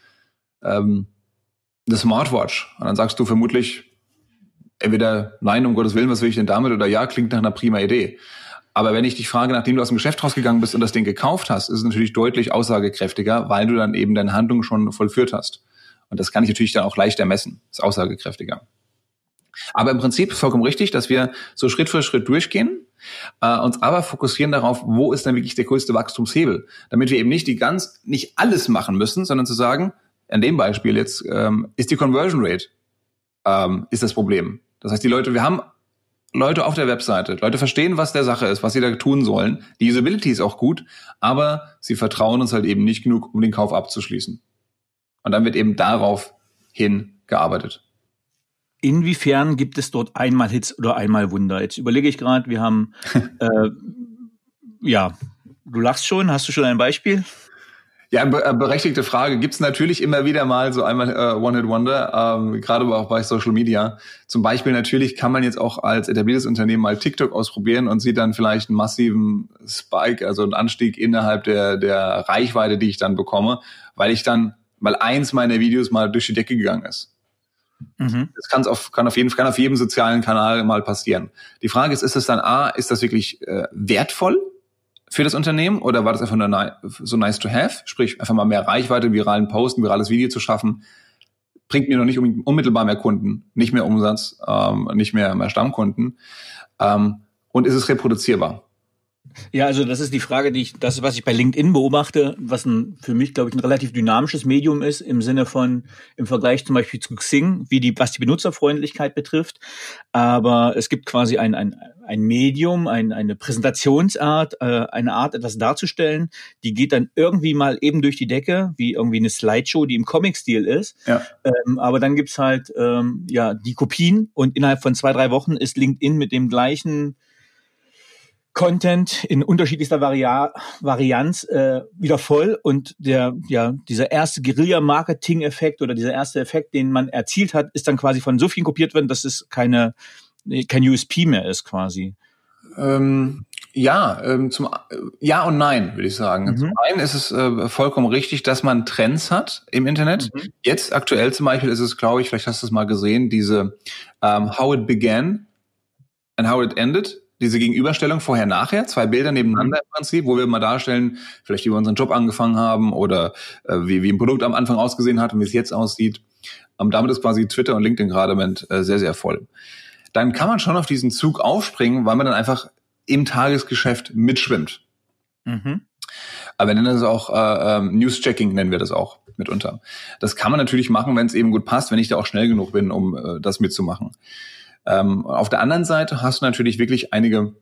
ähm, eine Smartwatch? Und dann sagst du vermutlich entweder nein, um Gottes Willen, was will ich denn damit? Oder ja, klingt nach einer prima Idee. Aber wenn ich dich frage, nachdem du aus dem Geschäft rausgegangen bist und das Ding gekauft hast, ist es natürlich deutlich aussagekräftiger, weil du dann eben deine Handlung schon vollführt hast. Und das kann ich natürlich dann auch leichter messen. Ist aussagekräftiger. Aber im Prinzip vollkommen richtig, dass wir so Schritt für Schritt durchgehen, äh, uns aber fokussieren darauf, wo ist dann wirklich der größte Wachstumshebel, damit wir eben nicht die ganz, nicht alles machen müssen, sondern zu sagen, an dem Beispiel jetzt, ähm, ist die Conversion Rate, ähm, ist das Problem. Das heißt, die Leute, wir haben Leute auf der Webseite, Leute verstehen, was der Sache ist, was sie da tun sollen. Die Usability ist auch gut, aber sie vertrauen uns halt eben nicht genug, um den Kauf abzuschließen. Und dann wird eben darauf hin gearbeitet. Inwiefern gibt es dort einmal Hits oder einmal Wunder? Jetzt überlege ich gerade, wir haben, äh, ja, du lachst schon, hast du schon ein Beispiel? Ja, be- berechtigte Frage. Gibt's natürlich immer wieder mal so einmal äh, One-Hit-Wonder, ähm, gerade auch bei Social Media. Zum Beispiel natürlich kann man jetzt auch als etabliertes Unternehmen mal TikTok ausprobieren und sieht dann vielleicht einen massiven Spike, also einen Anstieg innerhalb der, der Reichweite, die ich dann bekomme, weil ich dann, weil eins meiner Videos mal durch die Decke gegangen ist. Mhm. Das kann's auf, kann auf jeden, kann auf jedem sozialen Kanal mal passieren. Die Frage ist, ist es dann A, ist das wirklich äh, wertvoll für das Unternehmen oder war das einfach nur ni- so nice to have? Sprich, einfach mal mehr Reichweite, viralen Post, ein virales Video zu schaffen, bringt mir noch nicht um, unmittelbar mehr Kunden, nicht mehr Umsatz, ähm, nicht mehr, mehr Stammkunden. Ähm, und ist es reproduzierbar? Ja, also das ist die Frage, die ich, das, was ich bei LinkedIn beobachte, was ein, für mich, glaube ich, ein relativ dynamisches Medium ist, im Sinne von, im Vergleich zum Beispiel zu Xing, wie die, was die Benutzerfreundlichkeit betrifft. Aber es gibt quasi ein, ein, ein Medium, ein, eine Präsentationsart, äh, eine Art, etwas darzustellen, die geht dann irgendwie mal eben durch die Decke, wie irgendwie eine Slideshow, die im Comic-Stil ist. Ja. Ähm, aber dann gibt's halt, ähm, ja, die Kopien und innerhalb von zwei, drei Wochen ist LinkedIn mit dem gleichen Content in unterschiedlichster Varia- Varianz äh, wieder voll und der ja dieser erste Guerilla-Marketing-Effekt oder dieser erste Effekt, den man erzielt hat, ist dann quasi von so vielen kopiert worden, dass es keine kein U S P mehr ist quasi. Ähm, ja, ähm, zum ja und nein, würde ich sagen. Mhm. Zum einen ist es äh, vollkommen richtig, dass man Trends hat im Internet. Mhm. Jetzt aktuell zum Beispiel ist es, glaube ich, vielleicht hast du es mal gesehen, diese ähm, How it began and how it ended. Diese Gegenüberstellung vorher-nachher, zwei Bilder nebeneinander im Prinzip, wo wir mal darstellen, vielleicht wie wir unseren Job angefangen haben oder äh, wie, wie ein Produkt am Anfang ausgesehen hat und wie es jetzt aussieht. Ähm, damit ist quasi Twitter und LinkedIn gerade im Moment äh, sehr, sehr voll. Dann kann man schon auf diesen Zug aufspringen, weil man dann einfach im Tagesgeschäft mitschwimmt. Mhm. Aber wir nennen das auch äh, ähm, News-Checking, nennen wir das auch mitunter. Das kann man natürlich machen, wenn es eben gut passt, wenn ich da auch schnell genug bin, um äh, das mitzumachen. Ähm, auf der anderen Seite hast du natürlich wirklich einige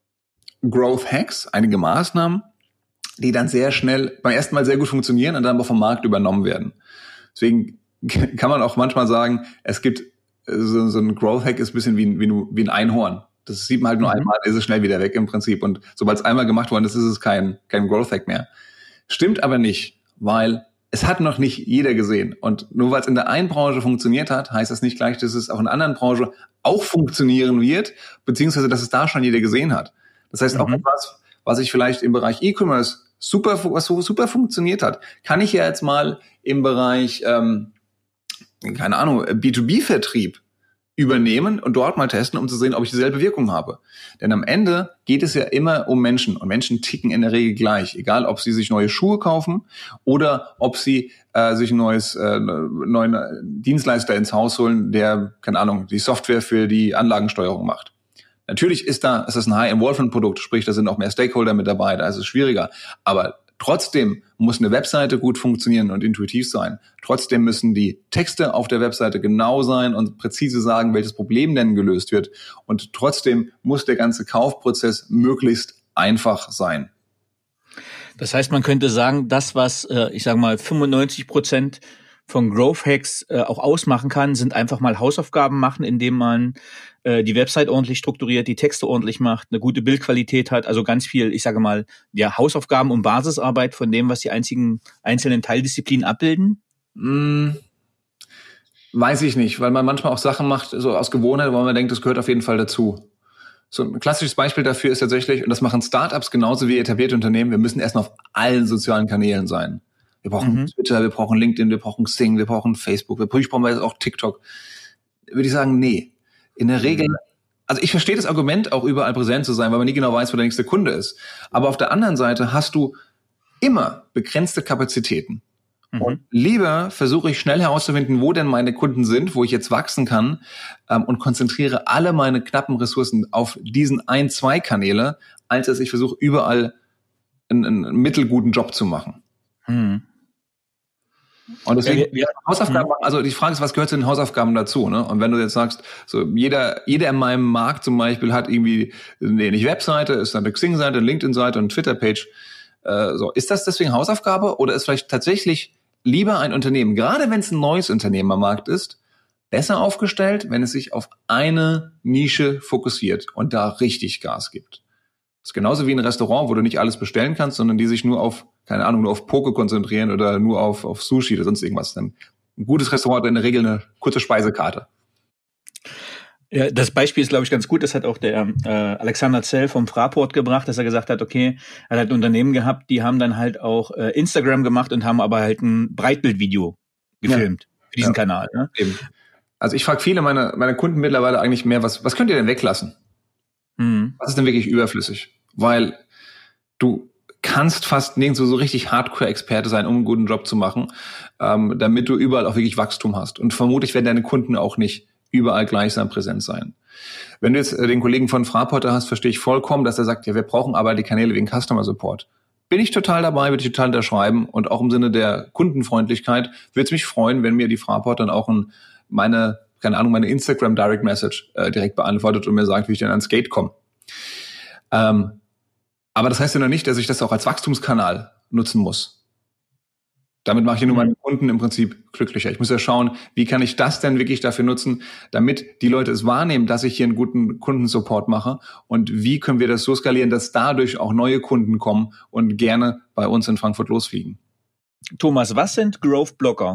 Growth Hacks, einige Maßnahmen, die dann sehr schnell beim ersten Mal sehr gut funktionieren und dann aber vom Markt übernommen werden. Deswegen kann man auch manchmal sagen, es gibt so, so ein Growth Hack ist ein bisschen wie, wie, wie ein Einhorn. Das sieht man halt nur Mhm. einmal, ist es schnell wieder weg im Prinzip. Und sobald es einmal gemacht worden ist, ist es kein, kein Growth Hack mehr. Stimmt aber nicht, weil es hat noch nicht jeder gesehen. Und nur weil es in der einen Branche funktioniert hat, heißt das nicht gleich, dass es auch in einer anderen Branche auch funktionieren wird, beziehungsweise dass es da schon jeder gesehen hat. Das heißt, auch Mhm. etwas, was ich vielleicht im Bereich E-Commerce super, was so super funktioniert hat, kann ich ja jetzt mal im Bereich, ähm, keine Ahnung, B zwei B-Vertrieb übernehmen und dort mal testen, um zu sehen, ob ich dieselbe Wirkung habe. Denn am Ende geht es ja immer um Menschen und Menschen ticken in der Regel gleich, egal ob sie sich neue Schuhe kaufen oder ob sie äh, sich ein neues äh, neuen Dienstleister ins Haus holen, der, keine Ahnung, die Software für die Anlagensteuerung macht. Natürlich ist da, es ist ein High-Involvement-Produkt, sprich, da sind auch mehr Stakeholder mit dabei, da ist es schwieriger, aber trotzdem muss eine Webseite gut funktionieren und intuitiv sein. Trotzdem müssen die Texte auf der Webseite genau sein und präzise sagen, welches Problem denn gelöst wird. Und trotzdem muss der ganze Kaufprozess möglichst einfach sein. Das heißt, man könnte sagen, das, was, äh, ich sage mal, fünfundneunzig Prozent von Growth Hacks äh, auch ausmachen kann, sind einfach mal Hausaufgaben machen, indem man äh, die Website ordentlich strukturiert, die Texte ordentlich macht, eine gute Bildqualität hat, also ganz viel, ich sage mal, ja, Hausaufgaben und Basisarbeit von dem, was die einzigen einzelnen Teildisziplinen abbilden? Hm, weiß ich nicht, weil man manchmal auch Sachen macht, so aus Gewohnheit, wo man denkt, das gehört auf jeden Fall dazu. So ein klassisches Beispiel dafür ist tatsächlich, und das machen Startups genauso wie etablierte Unternehmen, wir müssen erstmal auf allen sozialen Kanälen sein. Wir brauchen mhm. Twitter, wir brauchen LinkedIn, wir brauchen Xing, wir brauchen Facebook, wir brauchen jetzt auch TikTok. Würde ich sagen, nee. In der Regel, also ich verstehe das Argument, auch überall präsent zu sein, weil man nie genau weiß, wo der nächste Kunde ist. Aber auf der anderen Seite hast du immer begrenzte Kapazitäten. Mhm. Und lieber versuche ich schnell herauszufinden, wo denn meine Kunden sind, wo ich jetzt wachsen kann, ähm, und konzentriere alle meine knappen Ressourcen auf diesen ein, zwei Kanäle, als dass ich versuche, überall einen, einen mittelguten Job zu machen. Mhm. Und deswegen, ja, wir, wir, Hausaufgaben, also die Frage ist, was gehört zu den Hausaufgaben dazu, ne? Und wenn du jetzt sagst, so jeder, jeder in meinem Markt zum Beispiel hat irgendwie eine nicht Webseite, ist eine Xing-Seite, eine LinkedIn-Seite und eine Twitter-Page, äh, so. Ist das deswegen Hausaufgabe oder ist vielleicht tatsächlich lieber ein Unternehmen, gerade wenn es ein neues Unternehmen am Markt ist, besser aufgestellt, wenn es sich auf eine Nische fokussiert und da richtig Gas gibt? Das ist genauso wie ein Restaurant, wo du nicht alles bestellen kannst, sondern die sich nur auf, keine Ahnung, nur auf Poke konzentrieren oder nur auf, auf Sushi oder sonst irgendwas. Dann ein gutes Restaurant hat in der Regel eine kurze Speisekarte. Ja, das Beispiel ist, glaube ich, ganz gut. Das hat auch der äh, Alexander Zell vom Fraport gebracht, dass er gesagt hat, okay, er hat halt ein Unternehmen gehabt, die haben dann halt auch äh, Instagram gemacht und haben aber halt ein Breitbildvideo gefilmt ja. für diesen ja. Kanal. Ne? Eben. Also ich frage viele meiner meine Kunden mittlerweile eigentlich mehr, was was könnt ihr denn weglassen? Mhm. Was ist denn wirklich überflüssig? Weil du kannst fast nirgendwo so richtig Hardcore-Experte sein, um einen guten Job zu machen, ähm, damit du überall auch wirklich Wachstum hast. Und vermutlich werden deine Kunden auch nicht überall gleichsam präsent sein. Wenn du jetzt äh, den Kollegen von Fraport hast, verstehe ich vollkommen, dass er sagt, ja, wir brauchen aber die Kanäle wegen Customer Support. Bin ich total dabei, würde ich total unterschreiben. Und auch im Sinne der Kundenfreundlichkeit würde es mich freuen, wenn mir die Fraport dann auch ein, meine, keine Ahnung, meine Instagram Direct Message äh, direkt beantwortet und mir sagt, wie ich denn ans Gate komme. Ähm, aber das heißt ja noch nicht, dass ich das auch als Wachstumskanal nutzen muss. Damit mache ich ja nur meine Kunden im Prinzip glücklicher. Ich muss ja schauen, wie kann ich das denn wirklich dafür nutzen, damit die Leute es wahrnehmen, dass ich hier einen guten Kundensupport mache, und wie können wir das so skalieren, dass dadurch auch neue Kunden kommen und gerne bei uns in Frankfurt losfliegen. Thomas, was sind Growth Blocker?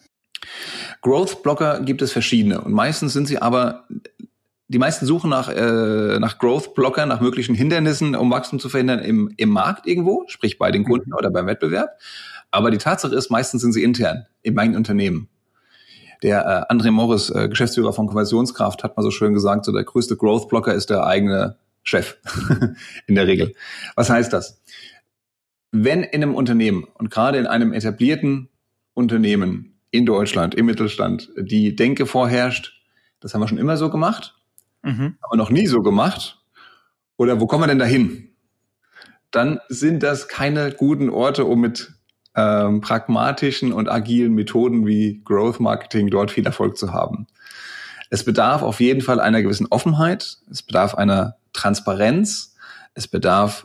Growth Blocker gibt es verschiedene und meistens sind sie aber, die meisten suchen nach, äh, nach Growth Blocker, nach möglichen Hindernissen, um Wachstum zu verhindern im, im Markt irgendwo, sprich bei den Kunden oder beim Wettbewerb. Aber die Tatsache ist, meistens sind sie intern in meinem Unternehmen. Der äh, André Morris, äh, Geschäftsführer von Konversionskraft, hat mal so schön gesagt, so der größte Growth-Blocker ist der eigene Chef in der Regel. Was heißt das? Wenn in einem Unternehmen und gerade in einem etablierten Unternehmen in Deutschland, im Mittelstand, die Denke vorherrscht, das haben wir schon immer so gemacht, mhm. aber noch nie so gemacht, oder wo kommen wir denn dahin? Dann sind das keine guten Orte, um mit Ähm, pragmatischen und agilen Methoden wie Growth Marketing dort viel Erfolg zu haben. Es bedarf auf jeden Fall einer gewissen Offenheit, es bedarf einer Transparenz, es bedarf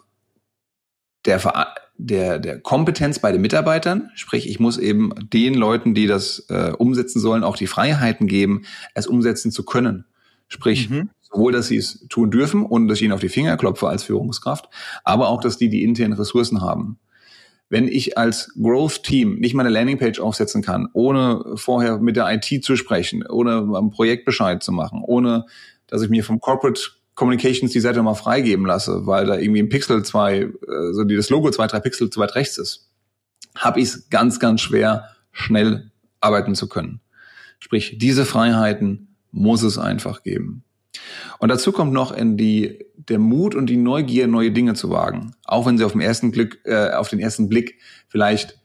der, der, der Kompetenz bei den Mitarbeitern, sprich ich muss eben den Leuten, die das äh, umsetzen sollen, auch die Freiheiten geben, es umsetzen zu können. Sprich, mhm. sowohl, dass sie es tun dürfen und dass ich ihnen auf die Finger klopfe als Führungskraft, aber auch, dass die die internen Ressourcen haben. Wenn ich als Growth-Team nicht mal eine Landingpage aufsetzen kann, ohne vorher mit der I T zu sprechen, ohne einen Projektbescheid zu machen, ohne dass ich mir vom Corporate Communications die Seite mal freigeben lasse, weil da irgendwie ein Pixel zwei, so das Logo zwei, drei Pixel zu weit rechts ist, habe ich es ganz, ganz schwer, schnell arbeiten zu können. Sprich, diese Freiheiten muss es einfach geben. Und dazu kommt noch in die, der Mut und die Neugier, neue Dinge zu wagen. Auch wenn sie auf den ersten Blick, äh, auf den ersten Blick vielleicht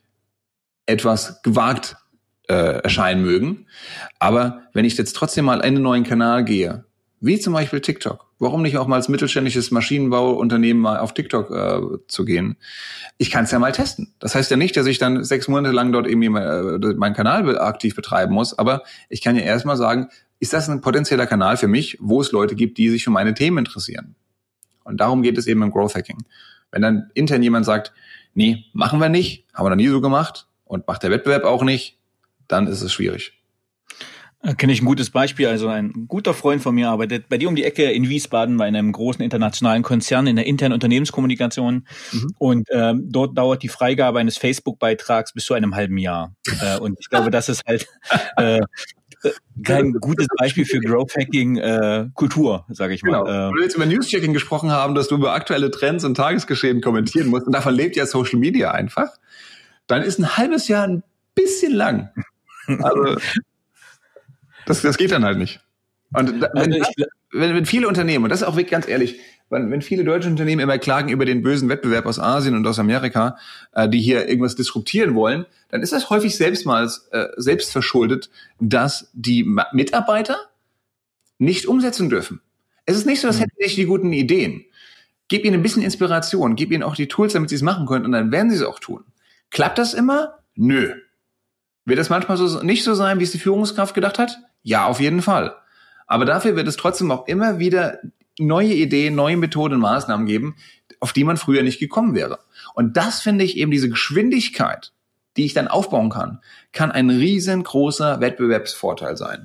etwas gewagt äh, erscheinen mögen. Aber wenn ich jetzt trotzdem mal in einen neuen Kanal gehe, wie zum Beispiel TikTok, warum nicht auch mal als mittelständisches Maschinenbauunternehmen mal auf TikTok äh, zu gehen? Ich kann es ja mal testen. Das heißt ja nicht, dass ich dann sechs Monate lang dort irgendwie äh, meinen Kanal aktiv betreiben muss, aber ich kann ja erstmal sagen, ist das ein potenzieller Kanal für mich, wo es Leute gibt, die sich für meine Themen interessieren? Und darum geht es eben im Growth Hacking. Wenn dann intern jemand sagt, nee, machen wir nicht, haben wir noch nie so gemacht und macht der Wettbewerb auch nicht, dann ist es schwierig. Kenne ich ein gutes Beispiel. Also ein guter Freund von mir arbeitet bei dir um die Ecke in Wiesbaden bei einem großen internationalen Konzern in der internen Unternehmenskommunikation. Mhm. Und ähm, dort dauert die Freigabe eines Facebook-Beitrags bis zu einem halben Jahr. äh, und ich glaube, das ist halt äh, kein gutes Beispiel für Growth-Hacking-Kultur, äh, sage ich mal. Genau. Wenn wir jetzt über News-Checking gesprochen haben, dass du über aktuelle Trends und Tagesgeschehen kommentieren musst, und davon lebt ja Social Media einfach, dann ist ein halbes Jahr ein bisschen lang. Also Das, das geht dann halt nicht. Und da, wenn, wenn, wenn viele Unternehmen, und das ist auch wirklich ganz ehrlich, wenn, wenn viele deutsche Unternehmen immer klagen über den bösen Wettbewerb aus Asien und aus Amerika, äh, die hier irgendwas disruptieren wollen, dann ist das häufig selbst mal äh, selbst verschuldet, dass die Ma- Mitarbeiter nicht umsetzen dürfen. Es ist nicht so, als hätten sie nicht die guten Ideen. Gib ihnen ein bisschen Inspiration, gib ihnen auch die Tools, damit sie es machen können, und dann werden sie es auch tun. Klappt das immer? Nö. Wird das manchmal so nicht so sein, wie es die Führungskraft gedacht hat? Ja, auf jeden Fall. Aber dafür wird es trotzdem auch immer wieder neue Ideen, neue Methoden und Maßnahmen geben, auf die man früher nicht gekommen wäre. Und das finde ich eben, diese Geschwindigkeit, die ich dann aufbauen kann, kann ein riesengroßer Wettbewerbsvorteil sein.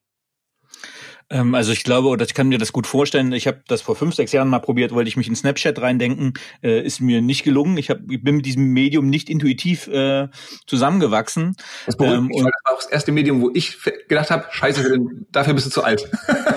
Also ich glaube, oder ich kann mir das gut vorstellen, ich habe das vor fünf, sechs Jahren mal probiert, wollte ich mich in Snapchat reindenken, äh, ist mir nicht gelungen. Ich, hab, ich bin mit diesem Medium nicht intuitiv äh, zusammengewachsen. Das beruhigt ähm, mich, weil das war auch das erste Medium, wo ich gedacht habe, scheiße, dafür bist du zu alt.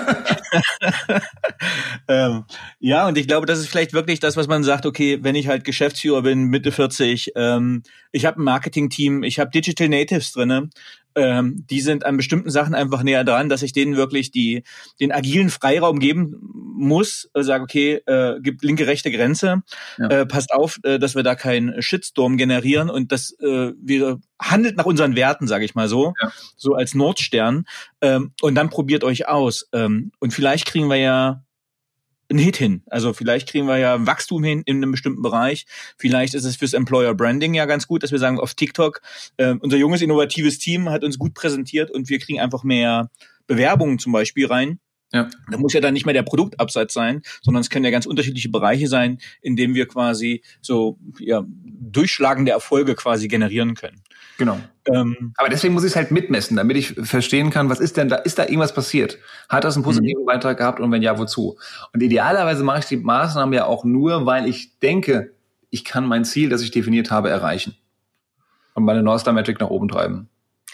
ähm, ja, und ich glaube, das ist vielleicht wirklich das, was man sagt, okay, wenn ich halt Geschäftsführer bin, Mitte vierzig, ähm, ich habe ein Marketing-Team, ich habe Digital Natives drinne, ähm, die sind an bestimmten Sachen einfach näher dran, dass ich denen wirklich die den agilen Freiraum geben muss, äh, sage, okay, äh, gibt linke, rechte Grenze, ja. äh, passt auf, äh, dass wir da keinen Shitstorm generieren und dass äh, wir handelt nach unseren Werten, sage ich mal so, ja. so als Nordstern, ähm, und dann probiert euch aus. Ähm, und vielleicht kriegen wir ja einen Hit hin. Also vielleicht kriegen wir ja Wachstum hin in einem bestimmten Bereich. Vielleicht ist es fürs Employer Branding ja ganz gut, dass wir sagen, auf TikTok, äh, unser junges, innovatives Team hat uns gut präsentiert und wir kriegen einfach mehr Bewerbungen zum Beispiel rein. Ja. Da muss ja dann nicht mehr der Produktabsatz sein, sondern es können ja ganz unterschiedliche Bereiche sein, in denen wir quasi so ja, durchschlagende Erfolge quasi generieren können. Genau. Ähm, Aber deswegen muss ich es halt mitmessen, damit ich verstehen kann, was ist denn da, ist da irgendwas passiert? Hat das einen positiven mhm. Beitrag gehabt und wenn ja, wozu? Und idealerweise mache ich die Maßnahmen ja auch nur, weil ich denke, ich kann mein Ziel, das ich definiert habe, erreichen. Und meine North Star Metric nach oben treiben.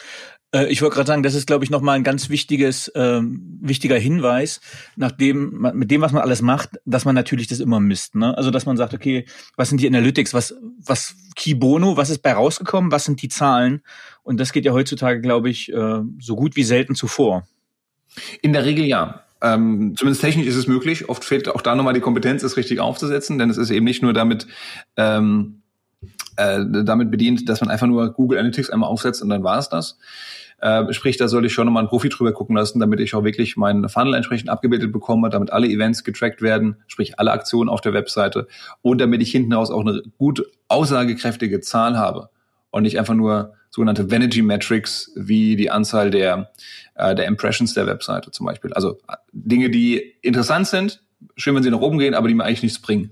Ich wollte gerade sagen, das ist, glaube ich, nochmal ein ganz wichtiges, ähm, wichtiger Hinweis, nachdem mit dem, was man alles macht, dass man natürlich das immer misst. Ne? Also, dass man sagt, okay, was sind die Analytics, was, was Key Bono, was ist bei rausgekommen, was sind die Zahlen? Und das geht ja heutzutage, glaube ich, äh, so gut wie selten zuvor. In der Regel ja. Ähm, zumindest technisch ist es möglich. Oft fehlt auch da nochmal die Kompetenz, es richtig aufzusetzen, denn es ist eben nicht nur damit, ähm, äh, damit bedient, dass man einfach nur Google Analytics einmal aufsetzt und dann war es das. Äh, sprich, da sollte ich schon nochmal einen Profi drüber gucken lassen, damit ich auch wirklich meinen Funnel entsprechend abgebildet bekomme, damit alle Events getrackt werden, sprich alle Aktionen auf der Webseite und damit ich hinten raus auch eine gut aussagekräftige Zahl habe und nicht einfach nur sogenannte Vanity Metrics wie die Anzahl der, äh, der Impressions der Webseite zum Beispiel. Also Dinge, die interessant sind, schön, wenn sie nach oben gehen, aber die mir eigentlich nichts bringen.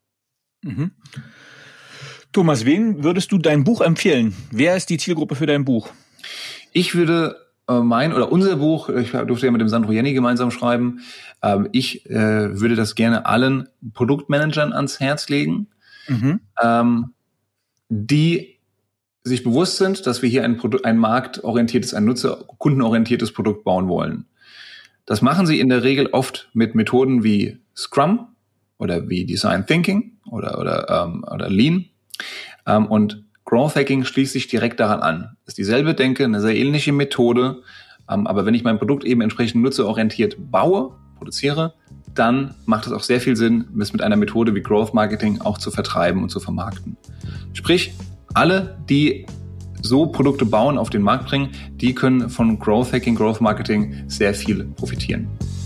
Mhm. Thomas, wen würdest du dein Buch empfehlen? Wer ist die Zielgruppe für dein Buch? Ich würde äh, mein oder unser Buch, ich durfte ja mit dem Sandro Jenny gemeinsam schreiben, ähm, ich äh, würde das gerne allen Produktmanagern ans Herz legen, mhm. ähm, die sich bewusst sind, dass wir hier ein, Produ- ein marktorientiertes, ein nutzer-, kundenorientiertes Produkt bauen wollen. Das machen sie in der Regel oft mit Methoden wie Scrum oder wie Design Thinking oder, oder, ähm, oder Lean ähm, und Growth Hacking schließt sich direkt daran an. Ist dieselbe Denke, eine sehr ähnliche Methode, ähm, aber wenn ich mein Produkt eben entsprechend nutzerorientiert baue, produziere, dann macht es auch sehr viel Sinn, es mit einer Methode wie Growth Marketing auch zu vertreiben und zu vermarkten. Sprich, alle, die so Produkte bauen, auf den Markt bringen, die können von Growth Hacking, Growth Marketing sehr viel profitieren.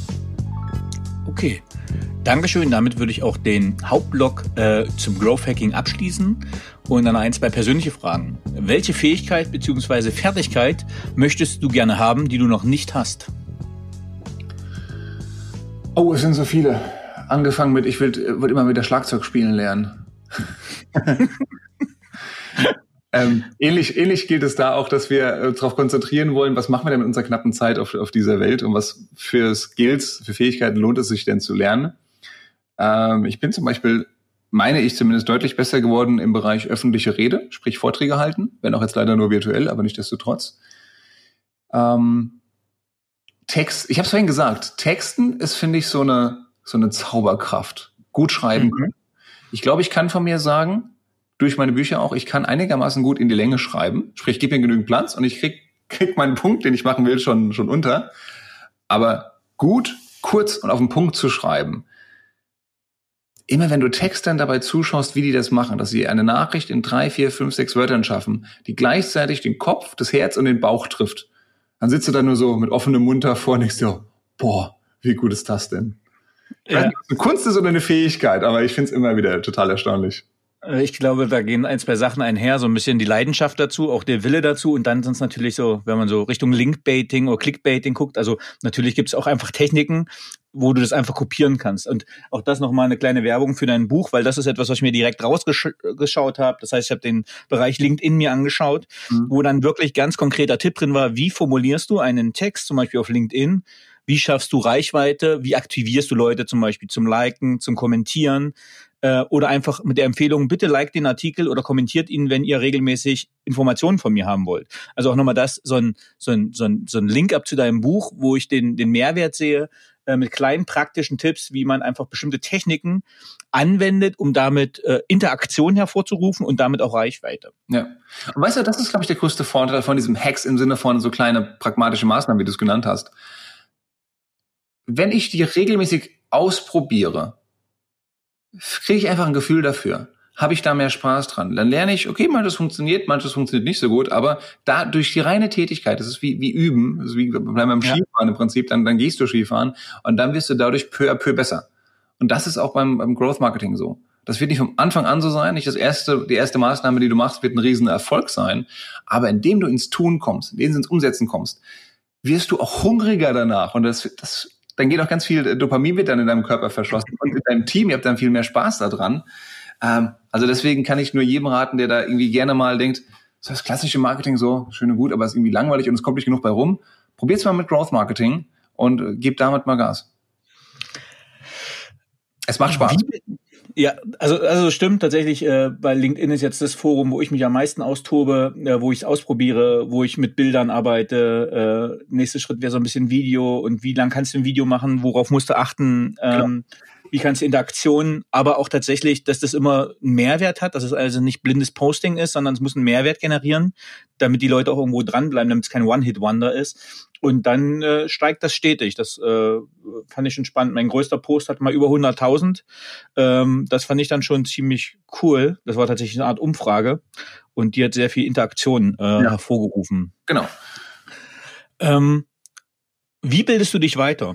Okay. Dankeschön. Damit würde ich auch den Hauptblock äh, zum Growth Hacking abschließen und dann ein, zwei persönliche Fragen. Welche Fähigkeit bzw. Fertigkeit möchtest du gerne haben, die du noch nicht hast? Oh, es sind so viele. Angefangen mit, ich will, will immer wieder Schlagzeug spielen lernen. Ähm, ähnlich, ähnlich gilt es da auch, dass wir äh, darauf konzentrieren wollen, was machen wir denn mit unserer knappen Zeit auf, auf dieser Welt und was für Skills, für Fähigkeiten lohnt es sich denn zu lernen. Ähm, ich bin zum Beispiel, meine ich zumindest, deutlich besser geworden im Bereich öffentliche Rede, sprich Vorträge halten, wenn auch jetzt leider nur virtuell, aber nichtsdestotrotz. Ähm, Text, ich habe es vorhin gesagt, Texten ist, finde ich, so eine, so eine Zauberkraft. Gut schreiben können. Mhm. Ich glaube, ich kann von mir sagen, durch meine Bücher auch, ich kann einigermaßen gut in die Länge schreiben. Sprich, gib mir genügend Platz und ich krieg, krieg meinen Punkt, den ich machen will, schon, schon unter. Aber gut, kurz und auf den Punkt zu schreiben. Immer wenn du Textern dabei zuschaust, wie die das machen, dass sie eine Nachricht in drei, vier, fünf, sechs Wörtern schaffen, die gleichzeitig den Kopf, das Herz und den Bauch trifft, dann sitzt du da nur so mit offenem Mund davor und denkst dir, boah, wie gut ist das denn? Ich ja. weiß nicht, ob es eine Kunst ist oder eine Fähigkeit, aber ich finde es immer wieder total erstaunlich. Ich glaube, da gehen ein, zwei Sachen einher, so ein bisschen die Leidenschaft dazu, auch der Wille dazu und dann sind es natürlich so, wenn man so Richtung Linkbaiting oder Clickbaiting guckt, also natürlich gibt es auch einfach Techniken, wo du das einfach kopieren kannst. Und auch das nochmal eine kleine Werbung für dein Buch, weil das ist etwas, was ich mir direkt rausgeschaut habe. Das heißt, ich habe den Bereich LinkedIn mir angeschaut, mhm. wo dann wirklich ganz konkreter Tipp drin war, wie formulierst du einen Text, zum Beispiel auf LinkedIn, wie schaffst du Reichweite, wie aktivierst du Leute zum Beispiel zum Liken, zum Kommentieren, oder einfach mit der Empfehlung, bitte liked den Artikel oder kommentiert ihn, wenn ihr regelmäßig Informationen von mir haben wollt. Also auch nochmal das, so ein, so ein, so ein, so ein Link-up zu deinem Buch, wo ich den, den Mehrwert sehe, äh, mit kleinen praktischen Tipps, wie man einfach bestimmte Techniken anwendet, um damit äh, Interaktion hervorzurufen und damit auch Reichweite. Ja. Und weißt du, das ist, glaube ich, der größte Vorteil von diesem Hacks im Sinne von so kleine pragmatische Maßnahmen, wie du es genannt hast. Wenn ich die regelmäßig ausprobiere, kriege ich einfach ein Gefühl dafür. Habe ich da mehr Spaß dran? Dann lerne ich, okay, manches funktioniert, manches funktioniert nicht so gut, aber da durch die reine Tätigkeit, das ist wie, wie üben, das ist wie bleiben beim ja. Skifahren im Prinzip, dann, dann gehst du Skifahren und dann wirst du dadurch peu à peu besser. Und das ist auch beim, beim Growth Marketing so. Das wird nicht vom Anfang an so sein, nicht das erste, die erste Maßnahme, die du machst, wird ein riesen Erfolg sein, aber indem du ins Tun kommst, indem du ins Umsetzen kommst, wirst du auch hungriger danach und das, das dann geht auch ganz viel Dopamin wird dann in deinem Körper verschlossen und in deinem Team, ihr habt dann viel mehr Spaß daran. Ähm, also deswegen kann ich nur jedem raten, der da irgendwie gerne mal denkt, so das klassische Marketing so, schön und gut, aber es ist irgendwie langweilig und es kommt nicht genug bei rum. Probiert's mal mit Growth Marketing und äh, gebt damit mal Gas. Es macht Spaß. Wie, ja, also also stimmt tatsächlich. Äh, bei LinkedIn ist jetzt das Forum, wo ich mich am meisten austobe, äh, wo ich es ausprobiere, wo ich mit Bildern arbeite. Äh, nächster Schritt wäre so ein bisschen Video und wie lang kannst du ein Video machen? Worauf musst du achten? Ähm, wie kannst du Interaktionen? Aber auch tatsächlich, dass das immer einen Mehrwert hat, dass es also nicht blindes Posting ist, sondern es muss einen Mehrwert generieren, damit die Leute auch irgendwo dranbleiben, damit es kein One-Hit-Wonder ist. Und dann äh, steigt das stetig. Das äh, fand ich schon spannend. Mein größter Post hat mal über hunderttausend. Ähm, das fand ich dann schon ziemlich cool. Das war tatsächlich eine Art Umfrage. Und die hat sehr viel Interaktion äh, ja. hervorgerufen. Genau. Ähm, wie bildest du dich weiter?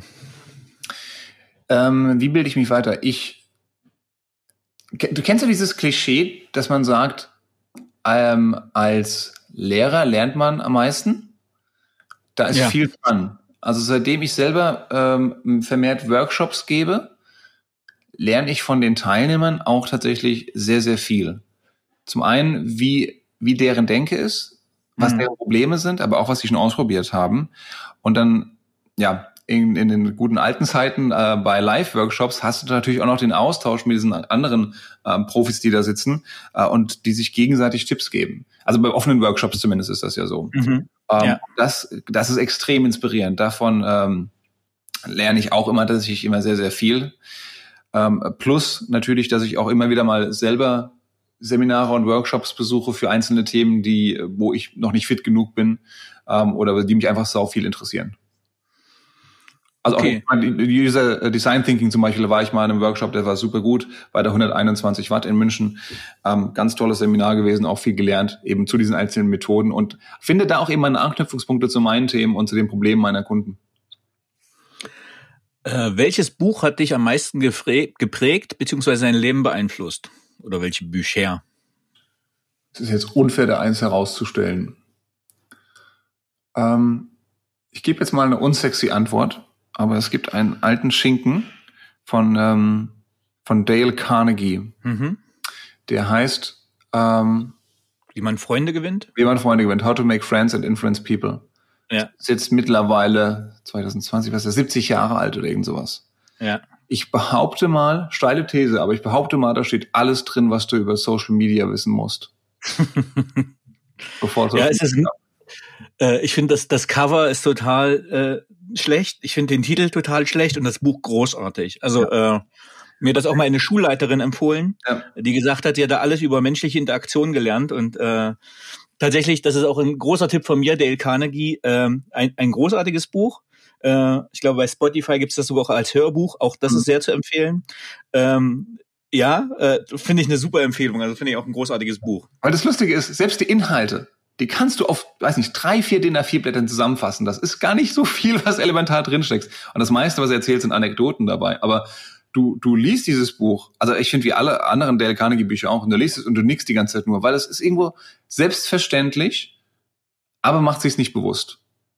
Ähm, wie bilde ich mich weiter? Ich, du kennst ja dieses Klischee, dass man sagt, ähm, als Lehrer lernt man am meisten. Da ist ja. viel dran. Also seitdem ich selber ähm, vermehrt Workshops gebe, lerne ich von den Teilnehmern auch tatsächlich sehr, sehr viel. Zum einen, wie, wie deren Denke ist, was mhm. deren Probleme sind, aber auch, was sie schon ausprobiert haben. Und dann, ja, in, in den guten alten Zeiten äh, bei Live-Workshops hast du natürlich auch noch den Austausch mit diesen anderen ähm, Profis, die da sitzen äh, und die sich gegenseitig Tipps geben. Also bei offenen Workshops zumindest ist das ja so. Mhm. Ähm, ja. Das, das ist extrem inspirierend. Davon ähm, lerne ich auch immer, dass ich immer sehr, sehr viel. Ähm, plus natürlich, dass ich auch immer wieder mal selber Seminare und Workshops besuche für einzelne Themen, die, wo ich noch nicht fit genug bin ähm, oder die mich einfach sau viel interessieren. Also okay. auch User Design Thinking zum Beispiel, da war ich mal in einem Workshop, der war super gut, bei der hunderteinundzwanzig Watt in München. Ähm, ganz tolles Seminar gewesen, auch viel gelernt, eben zu diesen einzelnen Methoden und finde da auch immer Anknüpfungspunkte zu meinen Themen und zu den Problemen meiner Kunden. Äh, welches Buch hat dich am meisten geprägt, geprägt beziehungsweise dein Leben beeinflusst? Oder welche Bücher? Es ist jetzt unfair, da eins herauszustellen. Ähm, ich gebe jetzt mal eine unsexy Antwort. Aber es gibt einen alten Schinken von ähm, von Dale Carnegie. Mhm. Der heißt ähm, Wie man Freunde gewinnt? Wie man Freunde gewinnt. How to make friends and influence people. Ja. Ist jetzt mittlerweile zwanzig zwanzig, was ist das, siebzig Jahre alt oder irgend sowas. Ja. Ich behaupte mal, steile These, aber ich behaupte mal, da steht alles drin, was du über Social Media wissen musst. Bevor ja, es ist, äh, ich finde, das, das Cover ist total äh, schlecht. Ich finde den Titel total schlecht und das Buch großartig. Also ja. äh, mir hat das auch mal eine Schulleiterin empfohlen, ja. die gesagt hat, sie hat da alles über menschliche Interaktion gelernt und äh, tatsächlich, das ist auch ein großer Tipp von mir, Dale Carnegie, äh, ein, ein großartiges Buch. Äh, ich glaube, bei Spotify gibt es das sogar auch als Hörbuch. Auch das mhm. ist sehr zu empfehlen. Ähm, ja, äh, finde ich eine super Empfehlung. Also finde ich auch ein großartiges Buch. Weil das Lustige ist, selbst die Inhalte, die kannst du auf, weiß nicht, drei, vier D I N A vier Blättern zusammenfassen. Das ist gar nicht so viel, was elementar drinsteckt. Und das meiste, was er erzählt, sind Anekdoten dabei. Aber du, du liest dieses Buch, also ich finde wie alle anderen Dale Carnegie Bücher auch, und du liest es und du nickst die ganze Zeit nur, weil es ist irgendwo selbstverständlich, aber macht sich's nicht bewusst.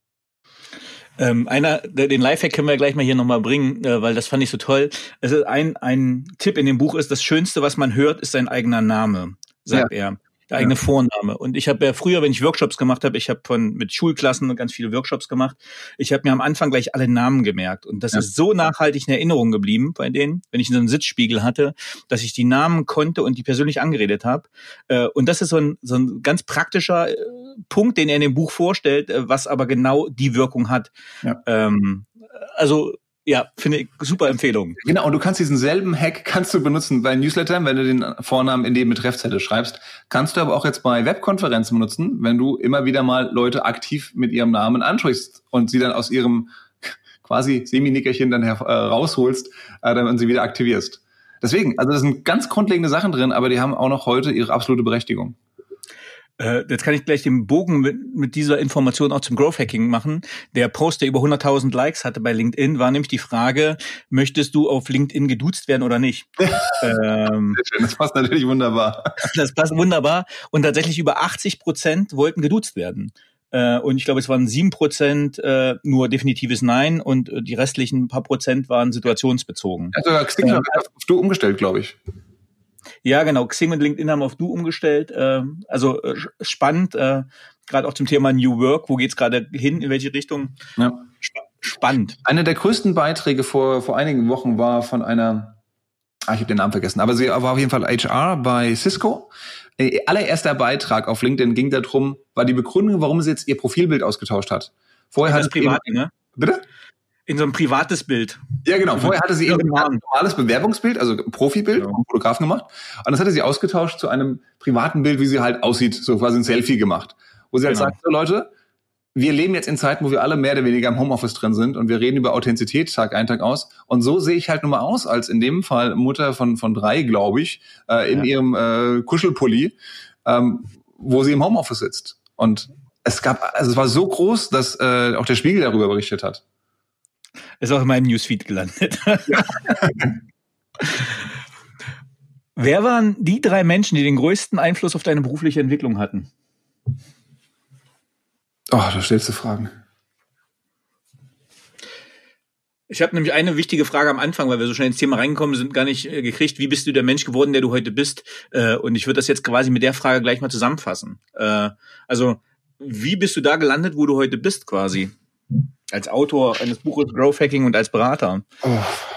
Ähm, einer, den Lifehack können wir gleich mal hier nochmal bringen, äh, weil das fand ich so toll. Also ein, ein Tipp in dem Buch ist, das Schönste, was man hört, ist sein eigener Name, sagt ja. er. Der eigene ja. Vorname. Und ich habe ja früher, wenn ich Workshops gemacht habe, ich habe von mit Schulklassen ganz viele Workshops gemacht, ich habe mir am Anfang gleich alle Namen gemerkt. Und das ja. ist so nachhaltig in Erinnerung geblieben bei denen, wenn ich so einen Sitzspiegel hatte, dass ich die Namen konnte und die persönlich angeredet habe. Und das ist so ein, so ein ganz praktischer Punkt, den er in dem Buch vorstellt, was aber genau die Wirkung hat. Ja. Ähm, also ja, finde ich super Empfehlung. Genau, und du kannst diesen selben Hack kannst du benutzen bei Newslettern, wenn du den Vornamen in dem Betreffzettel schreibst. Kannst du aber auch jetzt bei Webkonferenzen benutzen, wenn du immer wieder mal Leute aktiv mit ihrem Namen ansprichst und sie dann aus ihrem quasi Semi-Nickerchen dann her- äh, rausholst, äh, dann sie wieder aktivierst. Deswegen, also da sind ganz grundlegende Sachen drin, aber die haben auch noch heute ihre absolute Berechtigung. Äh, jetzt kann ich gleich den Bogen mit, mit dieser Information auch zum Growth Hacking machen. Der Post, der über hunderttausend Likes hatte bei LinkedIn, war nämlich die Frage, möchtest du auf LinkedIn geduzt werden oder nicht? ähm, Sehr schön, das passt natürlich wunderbar. Das passt wunderbar. Und tatsächlich über achtzig Prozent wollten geduzt werden. Äh, und ich glaube, es waren sieben Prozent äh, nur definitives Nein und äh, die restlichen paar Prozent waren situationsbezogen. Also Xing ähm, hat auf du umgestellt, glaube ich. Ja, genau. Xing und LinkedIn haben auf Du umgestellt. Äh, also äh, spannend, äh, gerade auch zum Thema New Work. Wo geht's gerade hin? In welche Richtung? Ja. Sp- spannend. Einer der größten Beiträge vor vor einigen Wochen war von einer, ah, ich habe den Namen vergessen, aber sie war auf jeden Fall H R bei Cisco. Ihr allererster Beitrag auf LinkedIn ging darum, war die Begründung, warum sie jetzt ihr Profilbild ausgetauscht hat. Vorher das hat privat, eben, ne? Bitte? In so einem privates Bild. Ja, genau. Vorher hatte sie eben ein normales Bewerbungsbild, also ein Profibild, ja. vom Fotografen gemacht. Und das hatte sie ausgetauscht zu einem privaten Bild, wie sie halt aussieht, so quasi ein Selfie gemacht. Wo sie halt genau. sagt, so Leute, wir leben jetzt in Zeiten, wo wir alle mehr oder weniger im Homeoffice drin sind und wir reden über Authentizität Tag ein, Tag aus. Und so sehe ich halt nun mal aus, als in dem Fall Mutter von von drei, glaube ich, äh, in ja. ihrem äh, Kuschelpulli, ähm, wo sie im Homeoffice sitzt. Und es gab, also es war so groß, dass äh, auch der Spiegel darüber berichtet hat. Ist auch in meinem Newsfeed gelandet. Ja. Wer waren die drei Menschen, die den größten Einfluss auf deine berufliche Entwicklung hatten? Oh, da stellst du Fragen. Ich habe nämlich eine wichtige Frage am Anfang, weil wir so schnell ins Thema reingekommen sind, gar nicht äh, gekriegt. Wie bist du der Mensch geworden, der du heute bist? Äh, und ich würde das jetzt quasi mit der Frage gleich mal zusammenfassen. Äh, also, wie bist du da gelandet, wo du heute bist quasi? Als Autor eines Buches Growth Hacking und als Berater. Oh.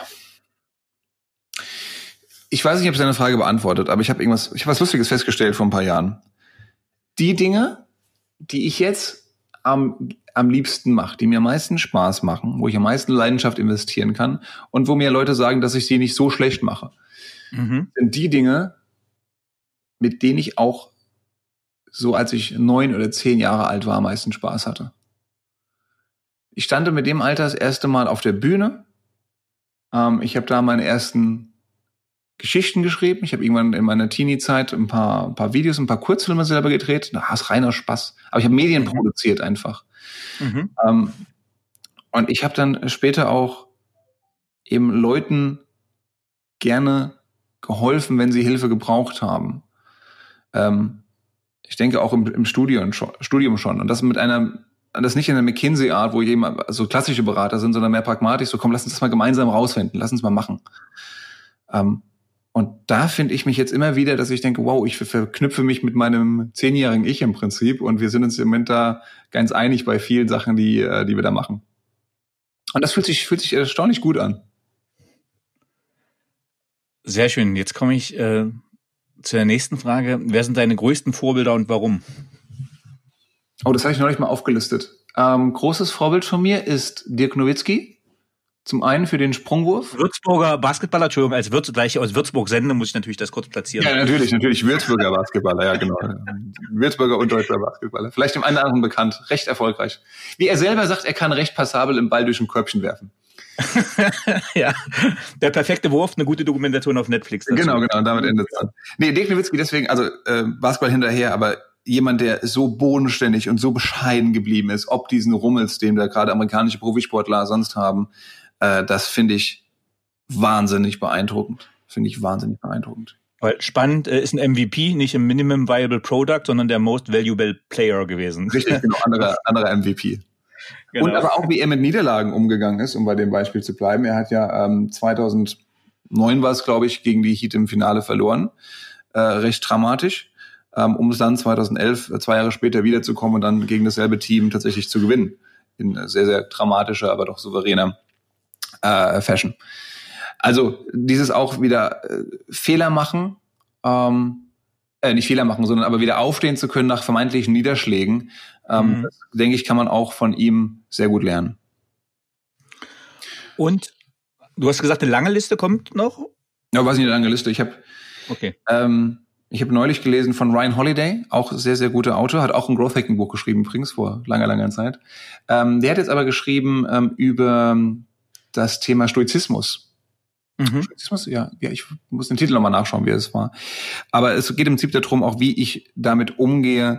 Ich weiß nicht, ich habe deine Frage beantwortet, aber ich habe irgendwas, ich habe was Lustiges festgestellt vor ein paar Jahren. Die Dinge, die ich jetzt am, am liebsten mache, die mir am meisten Spaß machen, wo ich am meisten Leidenschaft investieren kann und wo mir Leute sagen, dass ich sie nicht so schlecht mache, mhm. sind die Dinge, mit denen ich auch so, als ich neun oder zehn Jahre alt war, am meisten Spaß hatte. Ich stand mit dem Alter das erste Mal auf der Bühne. Ähm, ich habe da meine ersten Geschichten geschrieben. Ich habe irgendwann in meiner Teenie-Zeit ein paar, ein paar Videos, ein paar Kurzfilme selber gedreht. Na, ist reiner Spaß. Aber ich habe Medien mhm. produziert einfach. Mhm. Ähm, und ich habe dann später auch eben Leuten gerne geholfen, wenn sie Hilfe gebraucht haben. Ähm, ich denke auch im, im Studium schon, Studium schon. Und das mit einer das nicht in der McKinsey-Art, wo eben so klassische Berater sind, sondern mehr pragmatisch, so komm, lass uns das mal gemeinsam rausfinden, lass uns mal machen. Ähm, Und da finde ich mich jetzt immer wieder, dass ich denke, wow, ich verknüpfe mich mit meinem zehnjährigen Ich im Prinzip und wir sind uns im Moment da ganz einig bei vielen Sachen, die, die wir da machen. Und das fühlt sich, fühlt sich erstaunlich gut an. Sehr schön. Jetzt komme ich äh, zu der nächsten Frage. Wer sind deine größten Vorbilder und warum? Oh, das habe ich noch nicht mal aufgelistet. Ähm, großes Vorbild von mir ist Dirk Nowitzki. Zum einen für den Sprungwurf. Würzburger Basketballer, Entschuldigung, als Würz, gleich ich aus Würzburg sende, muss ich natürlich das kurz platzieren. Ja, natürlich, natürlich. Würzburger Basketballer, ja, genau. Würzburger und deutscher Basketballer. Vielleicht dem einen oder anderen bekannt. Recht erfolgreich. Wie er selber sagt, er kann recht passabel im Ball durch ein Körbchen werfen. Ja, der perfekte Wurf, eine gute Dokumentation auf Netflix. Dazu. Genau, genau, damit endet es dann. Nee, Dirk Nowitzki deswegen, also äh, Basketball hinterher, aber jemand, der so bodenständig und so bescheiden geblieben ist, ob diesen Rummels, den da gerade amerikanische Profisportler sonst haben, äh, das finde ich wahnsinnig beeindruckend. Finde ich wahnsinnig beeindruckend. Weil spannend äh, ist ein M V P, nicht ein Minimum Viable Product, sondern der Most Valuable Player gewesen. Richtig, genau, anderer, anderer M V P. Genau. Und aber auch, wie er mit Niederlagen umgegangen ist, um bei dem Beispiel zu bleiben. Er hat ja ähm, zweitausendneun war es, glaube ich, gegen die Heat im Finale verloren. Äh, recht dramatisch. Ähm, um es dann zweitausendelf, zwei Jahre später wiederzukommen und dann gegen dasselbe Team tatsächlich zu gewinnen. In sehr, sehr dramatischer, aber doch souveräner äh, Fashion. Also dieses auch wieder äh, Fehler machen, ähm, äh, nicht Fehler machen, sondern aber wieder aufstehen zu können nach vermeintlichen Niederschlägen, ähm, mhm. das, denke ich, kann man auch von ihm sehr gut lernen. Und du hast gesagt, eine lange Liste kommt noch? Ja, weiß nicht, eine lange Liste. Ich habe okay. ähm, ich habe neulich gelesen von Ryan Holiday, auch sehr, sehr guter Autor, hat auch ein Growth Hacking Buch geschrieben, übrigens vor langer, langer Zeit. Ähm, der hat jetzt aber geschrieben ähm, über das Thema Stoizismus. Mhm. Stoizismus, ja, ja, ich muss den Titel nochmal nachschauen, wie es war. Aber es geht im Prinzip darum, auch wie ich damit umgehe,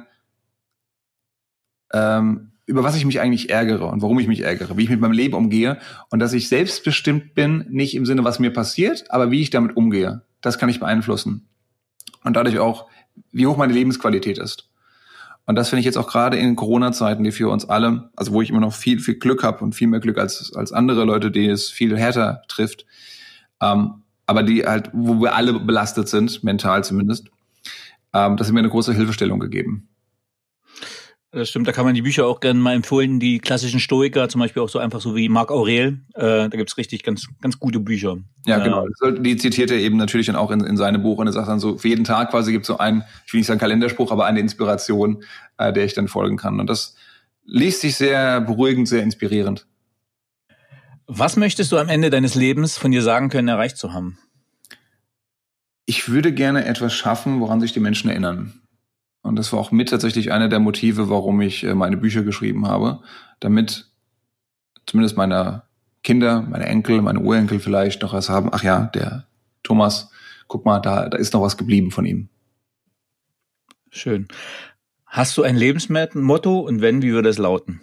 ähm, über was ich mich eigentlich ärgere und warum ich mich ärgere, wie ich mit meinem Leben umgehe und dass ich selbstbestimmt bin, nicht im Sinne, was mir passiert, aber wie ich damit umgehe. Das kann ich beeinflussen. Und dadurch auch, wie hoch meine Lebensqualität ist. Und das finde ich jetzt auch gerade in Corona-Zeiten, die für uns alle, also wo ich immer noch viel, viel Glück habe und viel mehr Glück als als andere Leute, die es viel härter trifft, ähm, aber die halt, wo wir alle belastet sind, mental zumindest, ähm, das hat mir eine große Hilfestellung gegeben. Das stimmt, da kann man die Bücher auch gerne mal empfehlen, die klassischen Stoiker, zum Beispiel auch so einfach so wie Marc Aurel, äh, da gibt's richtig ganz ganz gute Bücher. Ja, genau. Die zitiert er eben natürlich dann auch in, in seinem Buch und er sagt dann so, für jeden Tag quasi gibt's so einen, ich will nicht sagen Kalenderspruch, aber eine Inspiration, äh, der ich dann folgen kann. Und das liest sich sehr beruhigend, sehr inspirierend. Was möchtest du am Ende deines Lebens von dir sagen können, erreicht zu haben? Ich würde gerne etwas schaffen, woran sich die Menschen erinnern. Und das war auch mit tatsächlich einer der Motive, warum ich meine Bücher geschrieben habe, damit zumindest meine Kinder, meine Enkel, meine Urenkel vielleicht noch was haben. Ach ja, der Thomas, guck mal, da, da ist noch was geblieben von ihm. Schön. Hast du ein Lebensmotto und wenn, wie würde es lauten?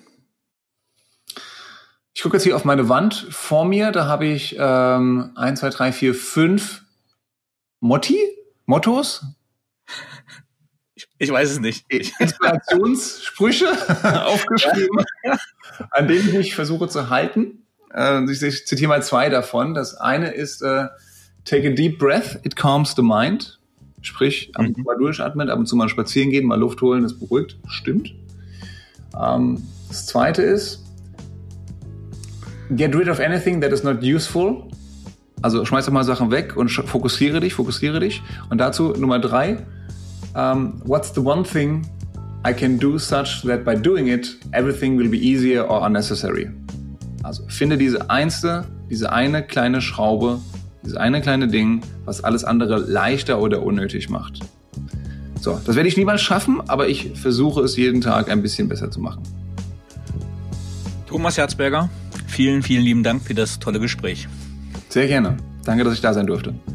Ich gucke jetzt hier auf meine Wand vor mir, da habe ich ähm, eins, zwei, drei, vier, fünf Motti? Mottos? Ich, ich weiß es nicht. Inspirationssprüche aufgeschrieben, an denen ich mich versuche zu halten. Äh, ich, ich zitiere mal zwei davon. Das eine ist äh, Take a deep breath, it calms the mind. Sprich, ab und zu mal durchatmen, ab und zu mal spazieren gehen, mal Luft holen, das beruhigt. Stimmt. Ähm, das zweite ist Get rid of anything that is not useful. Also schmeiß doch mal Sachen weg und fokussiere dich, fokussiere dich. Und dazu Nummer drei. Um, what's the one thing I can do such that by doing it, everything will be easier or unnecessary? Also finde diese einste, diese eine kleine Schraube, dieses eine kleine Ding, was alles andere leichter oder unnötig macht. So, das werde ich niemals schaffen, aber ich versuche es jeden Tag ein bisschen besser zu machen. Thomas Herzberger, vielen, vielen lieben Dank für das tolle Gespräch. Sehr gerne. Danke, dass ich da sein durfte.